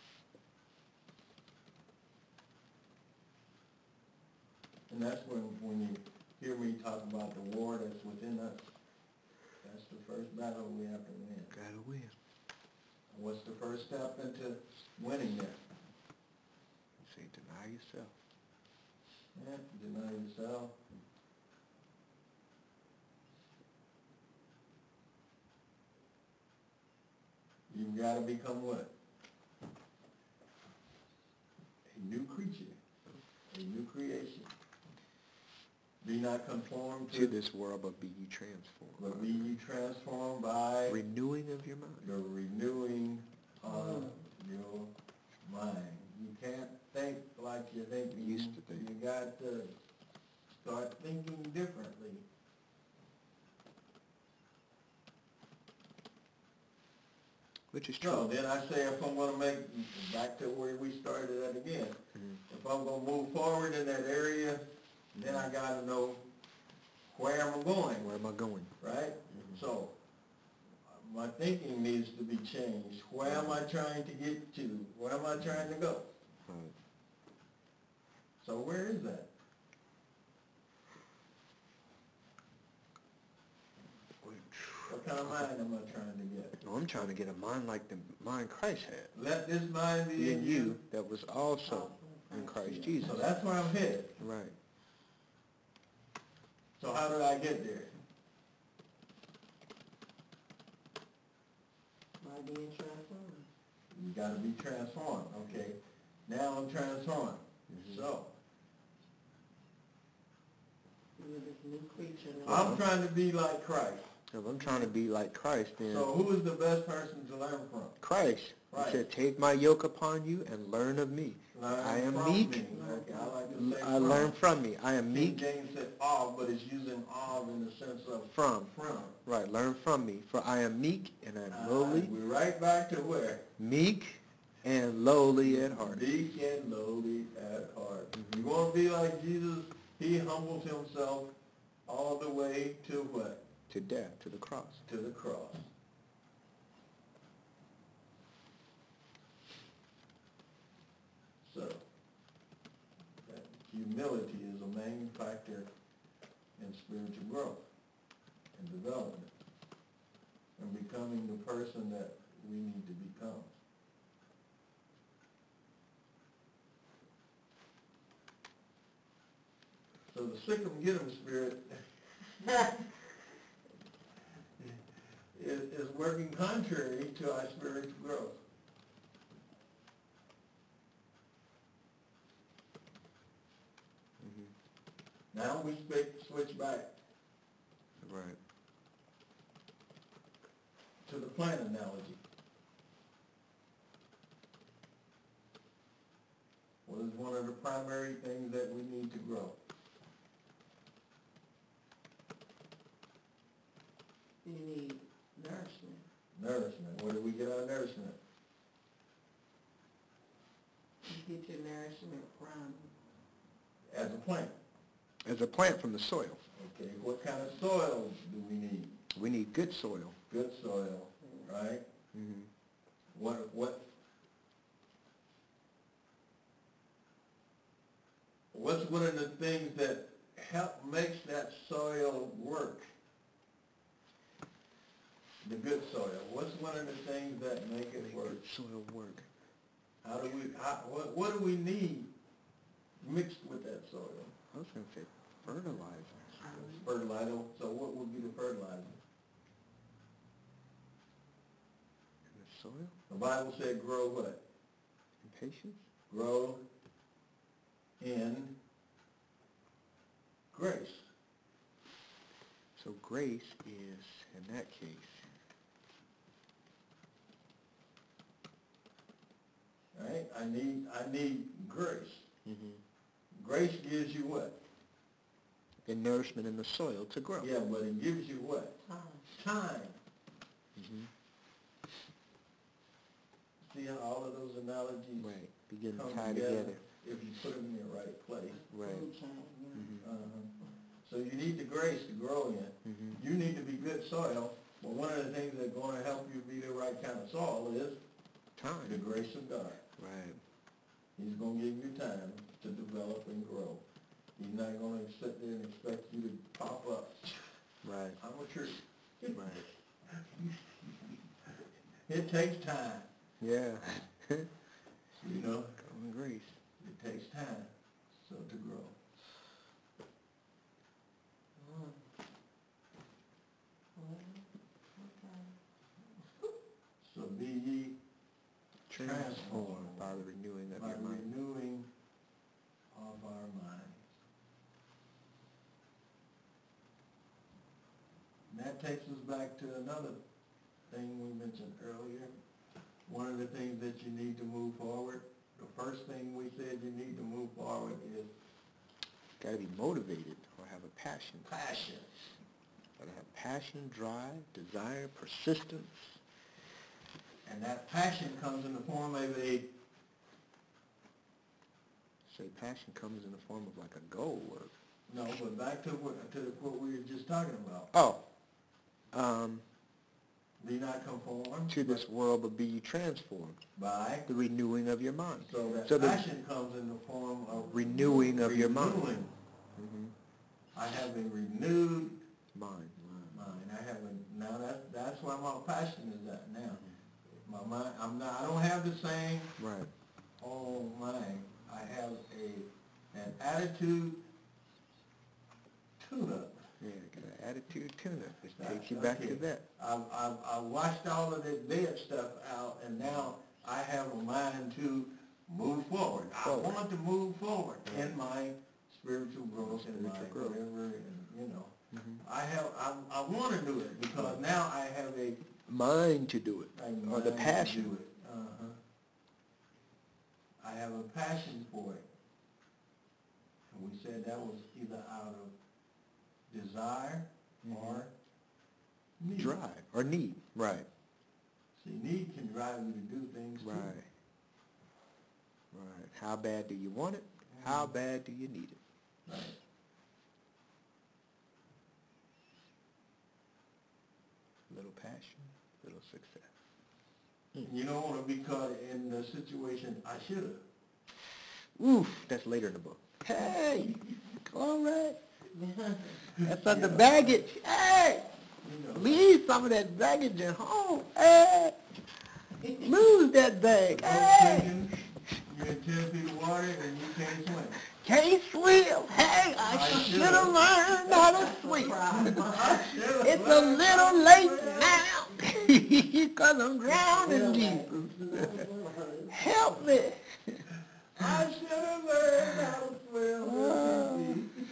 And that's when, when you hear me talk about the war that's within us, that's the first battle we have to win. Gotta win. And what's the first step into winning that? Say deny yourself. Yeah, deny yourself. You've gotta become what? A new creature, a new creation. Be not conformed To to, this world, but be ye transformed. but be ye transformed by Renewing of your mind. the renewing of your mind. You can't think like you think you Used to think. You got to start thinking differently. Which is So true. then I say if I'm gonna make, back to where we started at again, Mhm. if I'm gonna move forward in that area, then I gotta know where am I going, Where am I going? right? So, my thinking needs to be changed. Where am I trying to get to? Where am I trying to go? Right. So where is that? What kind of mind am I trying to get? No, I'm trying to get a mind like the mind Christ had. Let this mind be In you, that was also in Christ Jesus. So that's where I'm headed. Right. So how did I get there? By being transformed. You gotta be transformed, okay? Now I'm transformed. Mm-hmm. So, You're this new creature now. I'm trying to be like Christ. If I'm trying to be like Christ, then So who is the best person to learn from? Christ. Right. He said, take my yoke upon you and learn of me. Learn I am from meek. me. Okay, I like to say I from. learn from me. I am King meek James said of, but it's using of in the sense of from. from. Right, learn from me. For I am meek and I am Uh, lowly. We're right back to where? Meek and lowly at heart. Meek and lowly at heart. You want to be like Jesus? He humbled himself all the way to what? To death, to the cross. To the cross. So, that humility is a main factor in spiritual growth and development and becoming the person that we need to become. So the sick 'em get 'em spirit is, is working contrary to our spiritual growth. Mm-hmm. Now we speak, switch back Right. to the plant analogy. What is one of the primary things that we need to grow? You need nourishment. Nourishment. Where do we get our nourishment? You get your nourishment from As a plant. As a plant from the soil. Okay, what kind of soil do we need? We need good soil. Good soil, right? Mm-hmm. What, what, what's one of the things that help makes that soil work? The good soil. What's one of the things that make it work? Good soil work. How do we, how, what, what do we need mixed with that soil? I was going to say fertilizer. Fertilizer. So what would be the fertilizer? In the soil? The Bible said grow what? And patience? Grow in grace. So grace is, in that case, Right? I need, I need grace. mm-hmm. Grace gives you what? the nourishment in the soil to grow. Yeah, but it gives you what? time. Time. Mm-hmm. See how all of those analogies Right. Begin to come tie together, together. if you put them in the right place. Right. Food chain, you know. Mm-hmm. Uh-huh. So you need the grace to grow in. Mm-hmm. You need to be good soil, but one of the things that's going to help you be the right kind of soil is the Time. grace of God. Right. He's going to give you time to develop and grow. He's not going to sit there and expect you to pop up. Right. I'm a tree. Right. It takes time, Yeah. you know. Common grace. It takes time, so to grow. Mm. Well, okay. So be ye Transformed by the renewing of by your the mind. renewing of our minds. And that takes us back to another thing we mentioned earlier. One of the things that you need to move forward, the first thing we said you need to move forward is Got to be motivated or have a passion. passion. Got to have passion, drive, desire, persistence. And that passion comes in the form of a, Say passion comes in the form of like a goal or No, but back to what, to what we were just talking about. Oh, um, Be not conformed. to this world, but be ye transformed. By, The renewing of your mind. so that So the passion comes in the form of. renewing of your mind. renewing. Mhm. I have a renewed Mind. mind. I have a, now that, that's where my passion is at now. My mind, I'm not, I don't have the same, Right. oh mind. I have a, an attitude tune-up. Yeah, got an attitude tune-up. It That's takes you back okay. to that. I've, I've, I washed all of the dead stuff out, and now I have a mind to move forward. I Forward. want to move forward in my spiritual growth, in my Spiritual growth. whatever, and, you know. Mhm. I have, I, I want to do it, because now I have a, Mind to do it. a Or the mind passion. to do it. Uh-huh. I have a passion for it. And we said that was either out of desire or need. Drive. Or need. Right. See, need can drive you to do things too. Right. Right. How bad do you want it? How bad do you need it? Right. Little passion, little success. You don't want to be caught in the situation, I should have. Oof, that's later in the book. Hey, all right. That's under Yeah. baggage. Hey, You know. leave some of that baggage at home. Hey, lose that bag. Go Hey, thinking you're in ten feet of water and you can't swim. can't swim. Hey, I I should have learned how to swim. I should've It's a learned how little to late swim. now, because I'm drowning, Jesus. Help me. I should have learned how to swim. Oh.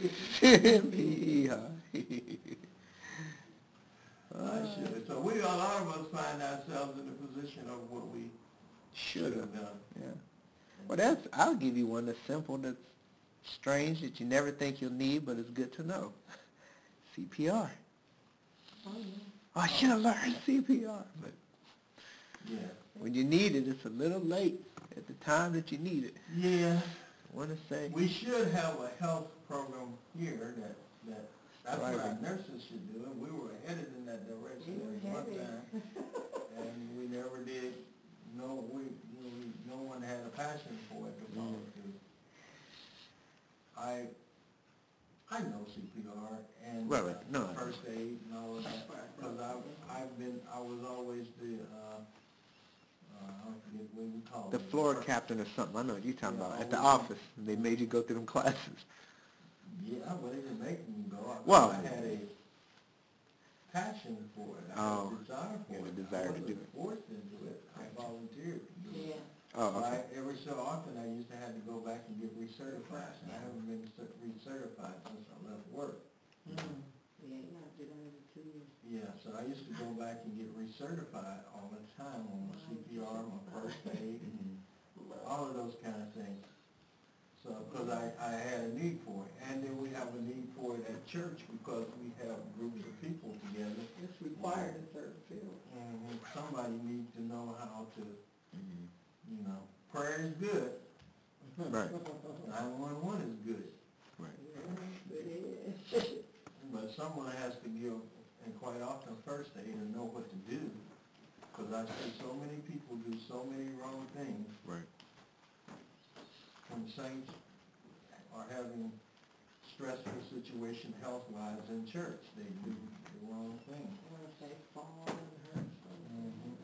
I should have. So we, a lot of us find ourselves in the position of what we should Should have. have done. Yeah. Well, that's, I'll give you one that's simple, that's strange, that you never think you'll need, but it's good to know. C P R. Oh, yeah. Oh, I should have learned C P R. But Yeah. when you need it, it's a little late at the time that you need it. Yeah. I want to say, We should have a health program here that, that, that's what our Right. nurses should do, and we were headed in that direction We were at one headed. time. And we never did, no, we, you know, we, no one had a passion for it to follow Mm. through. I, I know C P R and Right, right. No, uh, I- first aid and all of that, because I, I've been, I was always the, uh, uh, I forget what we call it. the floor captain or something, I know what you're talking Yeah, about, at the always. office, they made you go through them classes. Yeah, well, they didn't make me go. I- Well- I had a passion for it. I Oh, had a desire for you had it. a desire to I do wasn't forced into it. I volunteered to do it. Yeah. Oh, okay. I, every so often, I used to have to go back and get recertified, and I haven't been cer- recertified since I left work. Mm. Yeah, you have to do that every two years. Yeah, so I used to go back and get recertified all the time on my C P R, my first aid, and all of those kind of things. So, because I, I had a need for it. And then we have a need for it at church because we have groups of people together. It's required in certain fields. And somebody needs to know how to, Mhm. you know, prayer is good, Right, nine one one is good, right. Yeah, it is. but someone has to give, and quite often first aid and know what to do. Because I see so many people do so many wrong things Right. when saints are having stressful situation health-wise in church. They do the wrong thing. Or if they fall and hurt something.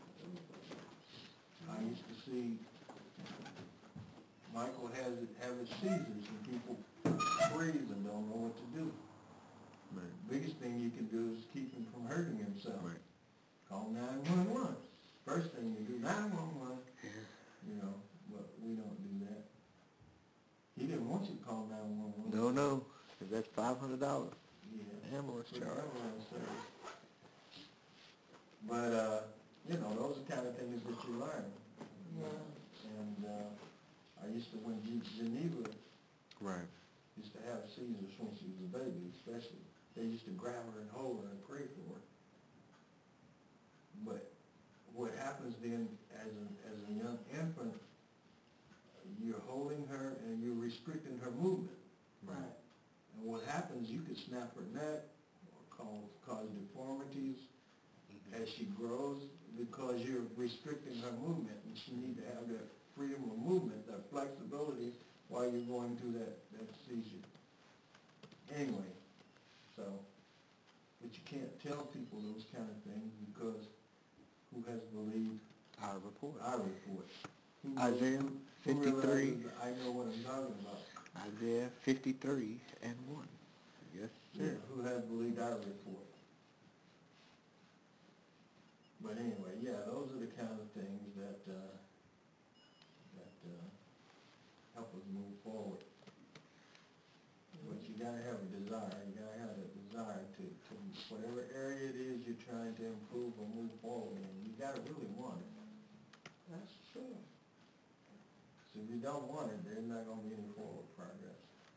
I used to see Michael has it, have his seizures and people freeze and don't know what to do. Right. Biggest thing you can do is keep him from hurting himself. Right. Call nine one one. First thing you do, nine one one, Yeah. you know, but we don't do that. He didn't want you to call nine one one. No, no, 'cause that's five hundred dollars. Yeah. Ambulance Put charge. ambulance service. But, uh, you know, those are kind of things that you learn. Yeah. And, uh, I used to, when Ge- Geneva Right. used to have seizures when she was a baby especially, they used to grab her and hold her and pray for her. But what happens then as a, as a young infant, you're holding her and you're restricting her movement. Right. And what happens could snap her neck or cause, cause deformities as she grows because you're restricting her movement, and she needs to have that freedom of movement, that flexibility while you're going through that, that seizure. Anyway, so, but you can't tell people those kind of things because who has believed Our report. our report? Who Isaiah knows- who fifty-three. realizes I know what I'm talking about. Isaiah fifty-three and one. Yes, Yeah, sir. who has believed our report? But anyway, yeah, those are the kind of things that, uh, that, uh, help us move forward. But you gotta have a desire, you gotta have a desire to, to, whatever area it is you're trying to improve or move forward in, you gotta really want it. That's true. So if you don't want it, there's not gonna be any forward progress.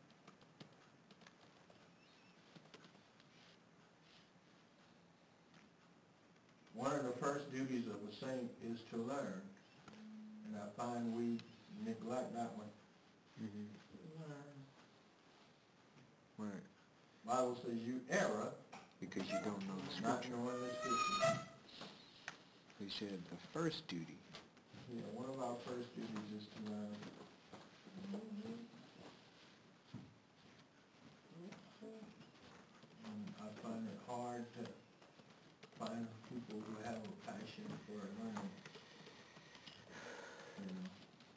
One of the first duties of a saint is to learn, and I find we neglect that one. Mm-hmm. Learn. Right. Bible says you err, Because you don't know the not scripture. knowing the scripture. He said the first duty. Yeah, one of our first duties is to learn. And I find it hard to find people who have a passion for learning. You know.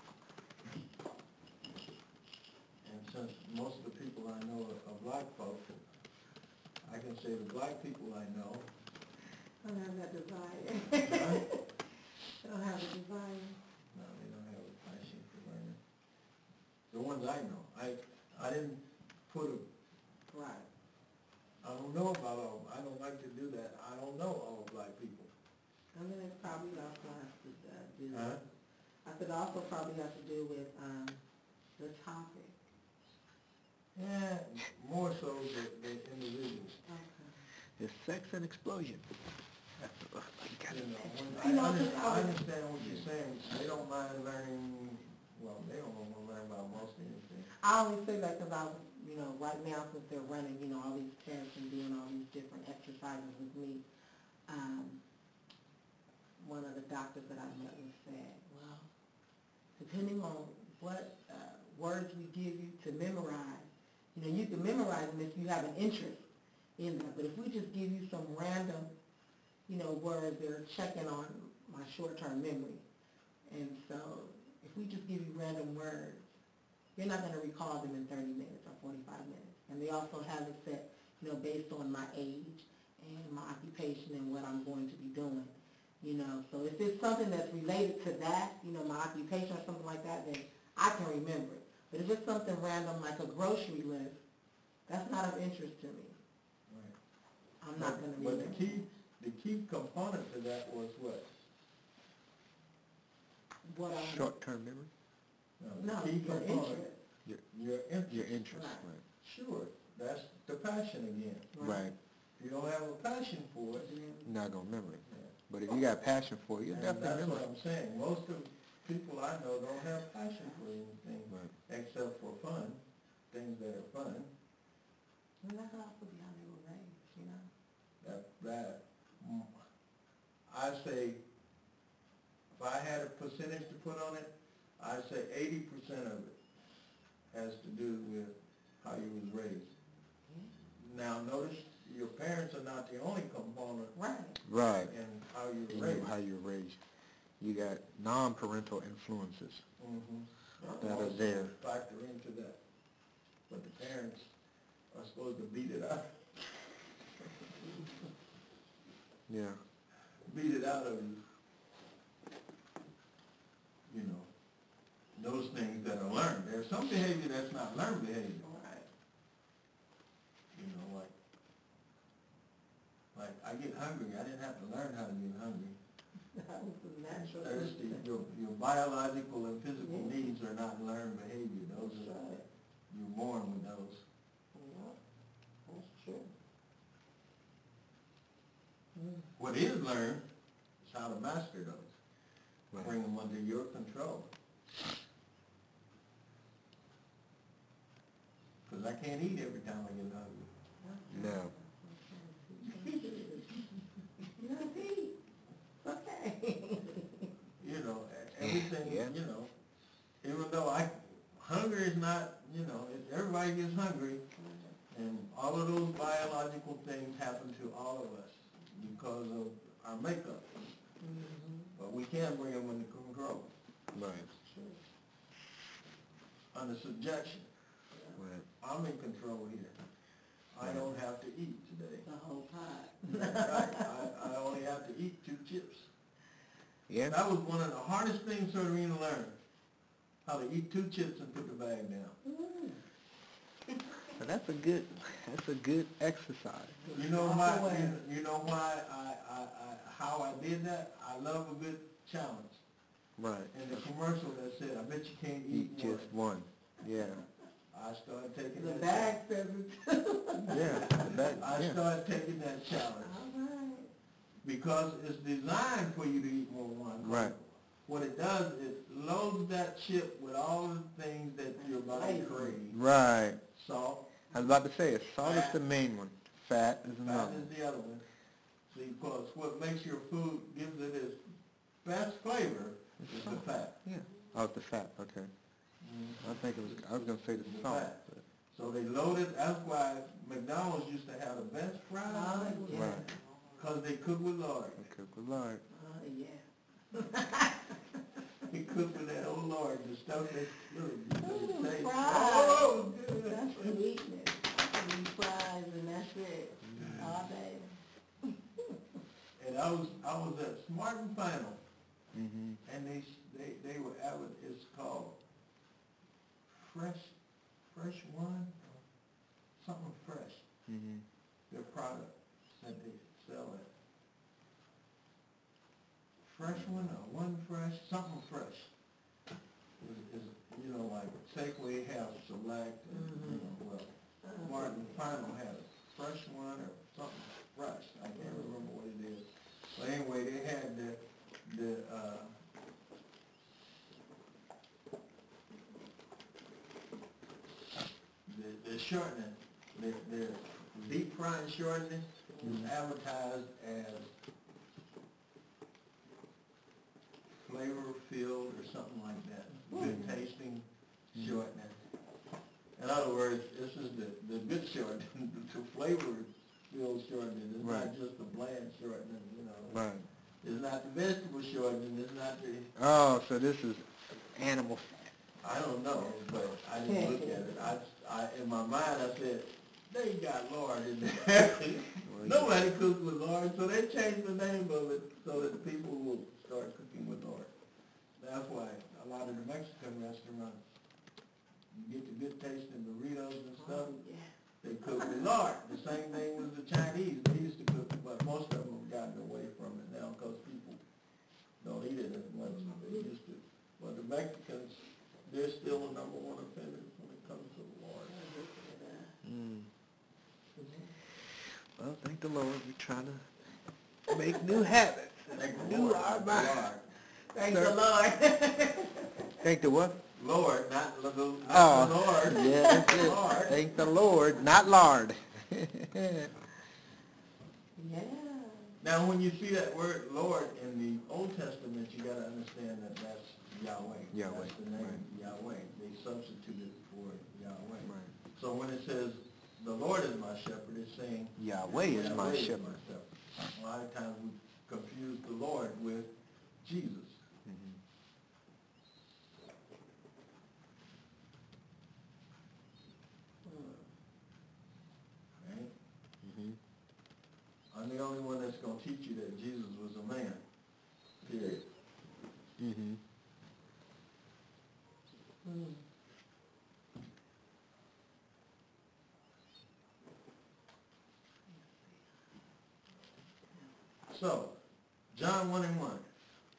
And since most of the people I know are, are black folk, I can say the black people I know, I don't have that desire. Huh? I don't have the desire. no, they don't have a passion for learning. The ones I know, I, I didn't put a, Right. I don't know about all, I don't like to do that, I don't know all black people. I mean, it probably also has to uh, do, Huh? I said also probably has to do with, um, the topic. Yeah, more so the, the individuals. Okay. It's sex and explosion. You gotta- You know, when, You know, I under, I I was- understand what you're saying, they don't mind learning, well, they don't want to learn about most anything. I only say that because I was, you know, right now since they're running, you know, all these tests and doing all these different exercises with me, um, one of the doctors that I met with said, well, depending on what uh, words we give you to memorize, you know, you can memorize them if you have an interest in that, but if we just give you some random, you know, words, they're checking on my short-term memory. And so if we just give you random words, you're not going to recall them in thirty minutes or forty-five minutes. And they also have it set, you know, based on my age and my occupation and what I'm going to be doing. You know, so if it's something that's related to that, you know, my occupation or something like that, then I can remember it. But if it's something random like a grocery list, that's not of interest to me. Right. I'm not going to But remember. the key, the key component to that was what? What I Short-term memory? No, No, the key your component, interest. Your, your interest. your interest, Right. right. Sure, that's the passion again. Right. If you don't have a passion for it, Then You're not gonna remember it. yeah. But if you got passion for it, you'll And definitely that's remember what it. I'm saying, most of the people I know don't have passion for anything Right. except for fun, things that are fun. And that could also be how they were raised, you know? That, that, mm, I say, if I had a percentage to put on it, I'd say eighty percent of it has to do with how you was raised. Now, notice, your parents are not the only component Right. Right. in how you And were you- raised. how you're raised. You got non-parental influences Mhm. that are Also there. factor into that. But the parents are supposed to beat it out, Yeah. beat it out of you. You know, those things that are learned. There's some behavior that's not learned behavior. Right. You know, like, like I get hungry. I didn't have to learn how to get hungry. That was the natural. Thirsty. Your, your biological and physical Yeah. needs are not learned behavior. Those That's are, right. you're born with those. Yeah, that's true. Mm. What is learned is how to master those. Right. Bring them under your control. Because I can't eat every time I get hungry. No. You know, see, okay. You know, e- everything, Yeah. you know, even though I, hunger is not, you know, it- everybody gets hungry, and all of those biological things happen to all of us because of our makeup. But we can bring them under control, Right. under subjection. Right. I'm in control here. I don't have to eat today. The whole pot. Right, I, I only have to eat two chips. Yeah. That was one of the hardest things for me to learn, how to eat two chips and put the bag down. So that's a good, that's a good exercise. You know Walk why, away. you, you know why I, I, I, how I did that? I love a good challenge. Right. And the commercial that said, I bet you can't eat Eat one. just one. Yeah. I started taking The that. bag says it. Yeah. That, I yeah. started taking that challenge All right. because it's designed for you to eat more than one. Right. What it does is loads that chip with all the things that your body Flavor. craves. Right. Salt, I was about to say, salt is Fat. the main one. Fat is fat another. is the other one. See, because what makes your food, gives it its best flavor is the fat. Yeah. Oh, it's the fat. Okay. I think it was. I was gonna say the The salt. fat. So they loaded, that's why McDonald's used to have the best fries, Oh, yeah. Right. because they cook with lard. Okay. Good Lord. Oh, yeah. They cook with that old lard, the stuff that, look, you Ooh, can taste. fries. Oh, good. That's sweetness. I can eat fries and that's it, all day. And I was, I was at Smart and Final, Mm-hmm. and they, s- they, they were, adver- it's called Fresh, Fresh One, or something fresh, Mm-hmm. their product that they sell it. Fresh One, or One Fresh, something fresh. Is, is, you know, like Safeway has Select, and, you know, well, Smart and Final had a Fresh One or something fresh, I can't remember what it is. But anyway, they had the, the, uh, the, the shortening, the, the deep frying shortening is advertised as flavor filled or something like that, good tasting shortening. In other words, this is the, the good shortening, the flavor filled shortening, it's Right. not just the bland shortening, you know. Right. It's not the vegetable shortening, it's not the, Oh, so this is animal fat. I don't know, but I didn't look at it. I, I, in my mind, I said, they got lard in there. Nobody cooks with lard, so they changed the name of it so that people will start cooking with lard. That's why a lot of the Mexican restaurants, you get the good tasting burritos and stuff, Yeah. they cook with lard. The same thing with the Chinese, they used to cook, but most of them have gotten away from it now because people don't eat it as much as they used to. But the Mexicans, they're still the number one offenders when it comes to lard. Mm. Well, thank the Lord, we're trying to make new habits. Thank the New Lord, our not the mind. lard. Thank Sir. the Lord. Thank the what? Lord, not the, not Oh, the Lord. yeah, that's it. Lord. Thank the Lord, not lard. Yeah. Now, when you see that word Lord in the Old Testament, you gotta understand that that's Yahweh. Yahweh, That's the name, right. Yahweh. They substituted for Yahweh. Right. So when it says, the Lord is my shepherd, it's saying, Yahweh is my Yahweh shepherd. A lot of times we confuse the Lord with Jesus. Mhm. Right? Mhm. I'm the only one that's gonna teach you that Jesus was a man. Period. Mhm. Mm. So, John one and one.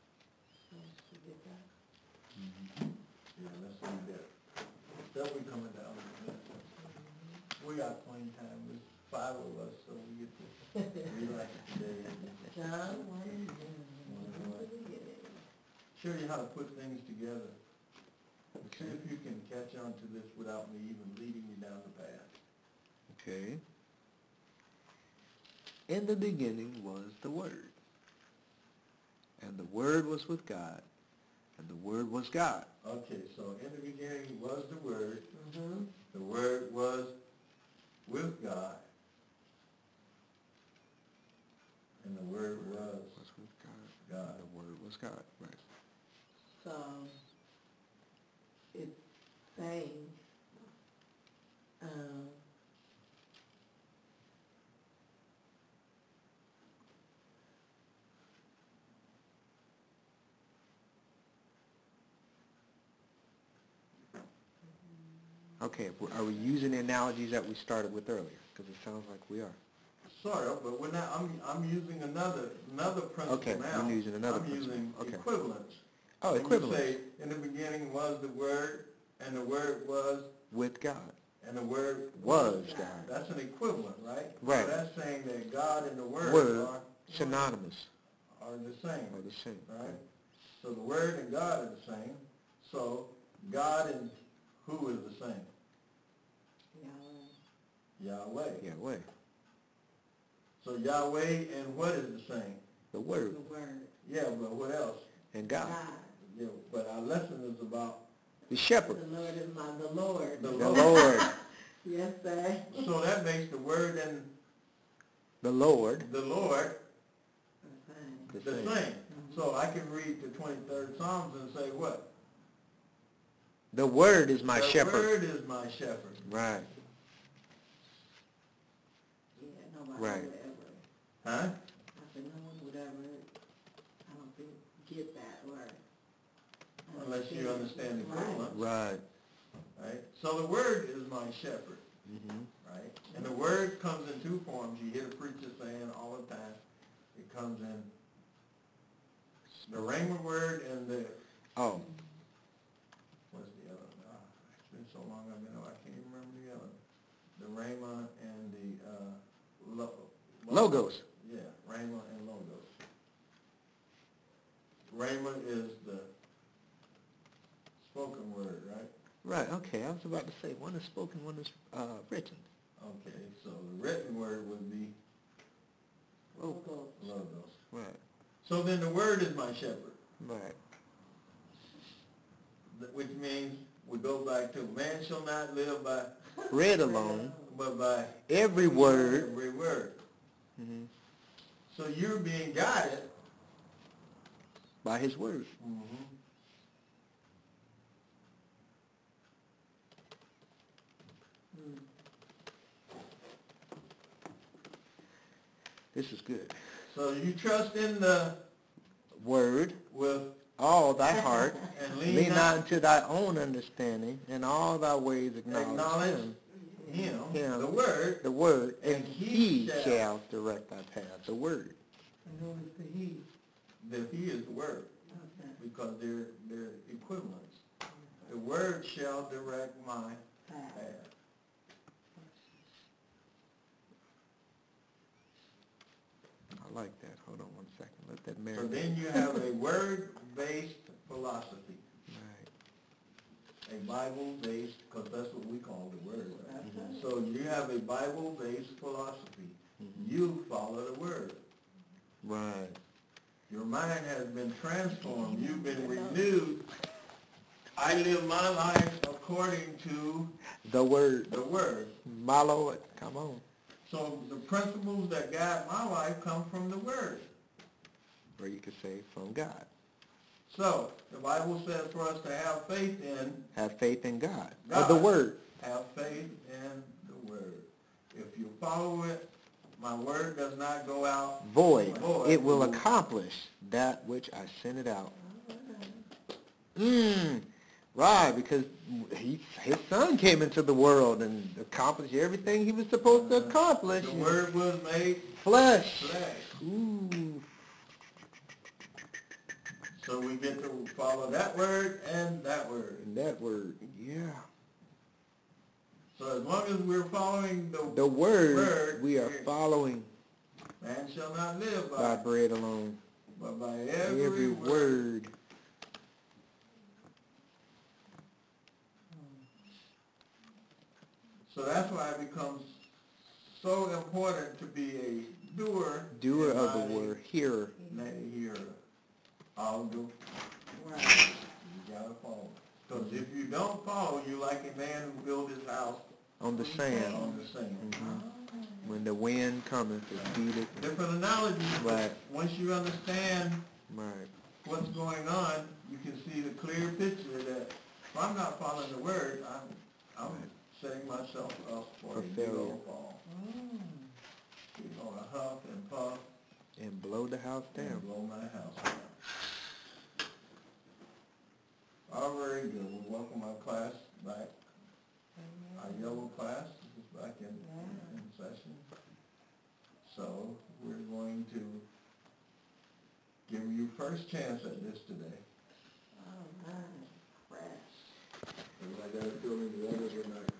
Yeah, let's leave that. They'll be coming down in a minute. We got plenty time, there's five of us, so we get to relax today. John, one and Show you how to put things together. See if you can catch on to this without me even leading you down the path. Okay. In the beginning was the Word. And the Word was with God. And the Word was God. Okay, so in the beginning was the Word. Mm-hmm. The Word was with God. And the Word was Was with God. God. And the Word was God. Right. So, it's saying, um, Okay, are we using the analogies that we started with earlier? Because it sounds like we are. Sort of, but we're not, I'm, I'm using another, another principle Okay, now. you're using another I'm principle. using Okay. equivalence. Oh, When you equivalence. say, in the beginning was the Word, and the Word was, With God. and the Word Was God. That's an equivalent, right? Right. So that's saying that God and the Word, Word. are, Synonymous. are the same, Are the same. right? So the Word and God are the same. So God and who is the same? Yahweh. Yahweh. Yahweh. So Yahweh and what is the same? The Word. The Word. Yeah, but what else? And God. God. Yeah, but our lesson is about The shepherd. The Lord is my, the Lord. the The Lord. Lord. Yes, sir. So that makes the Word and The Lord. the Lord The same. The the same. same. So I can read the twenty-third Psalms and say what? The Word is my the shepherd. Word is my shepherd. Right. Yeah, nobody Right. would ever. Huh? I said, no one would ever, I don't think, get that word. Unless you understand the Right. equivalent. Right. Right? So the Word is my shepherd. Mm-hmm. Right? And the Word comes in two forms. You hear the preacher saying all the time. It comes in the Rhema word and the, Oh. what's the other? Ah, it's been so long I've been, I can't even remember the other. The Rhema and the, uh, lo- Logos. Yeah, Rhema and Logos. Rhema is the spoken word, right? Right, okay. I was about to say, one is spoken, one is uh, written. Okay, so the written word would be Logos. Logos. Right. So then the Word is my shepherd, Right. th- which means we go back to man shall not live by, Bread alone, but by every word. every word. Mm-hmm. So you're being guided. By his word. Mm-hmm. Hmm. This is good. So you trust in the Word, with all thy heart, and lean, lean not not unto thy own understanding, in all thy ways acknowledge, acknowledge him, him, him, the Word, the word, and, and he he shall- shall direct thy path. The word. And who is the he? that He is the Word, Okay. because they're they're equivalents. The Word shall direct my Path. path. I like that. Hold on one second. Let that So marinate. then you have a word-based philosophy, Right. a Bible-based, because that's what we call the Word. Right? That's it. So you have a Bible-based philosophy. Mhm. You follow the Word. Right. Your mind has been transformed. You've been renewed. I live my life according to The word. the Word. My Lord. Come on. So the principles that guide my life come from the Word. Or you could say from God. So the Bible says for us to have faith in, Have faith in God. God. Or the word. have faith in the Word. If you follow it, my Word does not go out Void. void. It will accomplish that which I sent it out. Mm. Right, because he, his son came into the world and accomplished everything he was supposed to accomplish. The Word was made Flesh. flesh. Ooh. So we get to follow that Word and that Word. And that word. Yeah. So as long as we're following the, The word, Word, we are we're- following man shall not live by by, bread alone. but by every, Every word. word. So that's why it becomes so important to be a doer. Doer of the and word, hearer. not a hearer. I'll do. Right. You gotta follow. Because if you don't follow, you like a man who built his house On the sand. on the sand. Mhm. When the wind cometh, it beat it. Different analogies, but Right. once you understand Right. what's going on, you can see the clear picture that if I'm not following the word, I'm, I'm setting myself up for For a big failure. old fall. You're gonna huff and puff And blow the house and down. blow my house down. All very good. We welcome our class back. Our yellow class is back in, in session. So we're going to give you first chance at this today. Oh, my, fresh. Because I gotta do a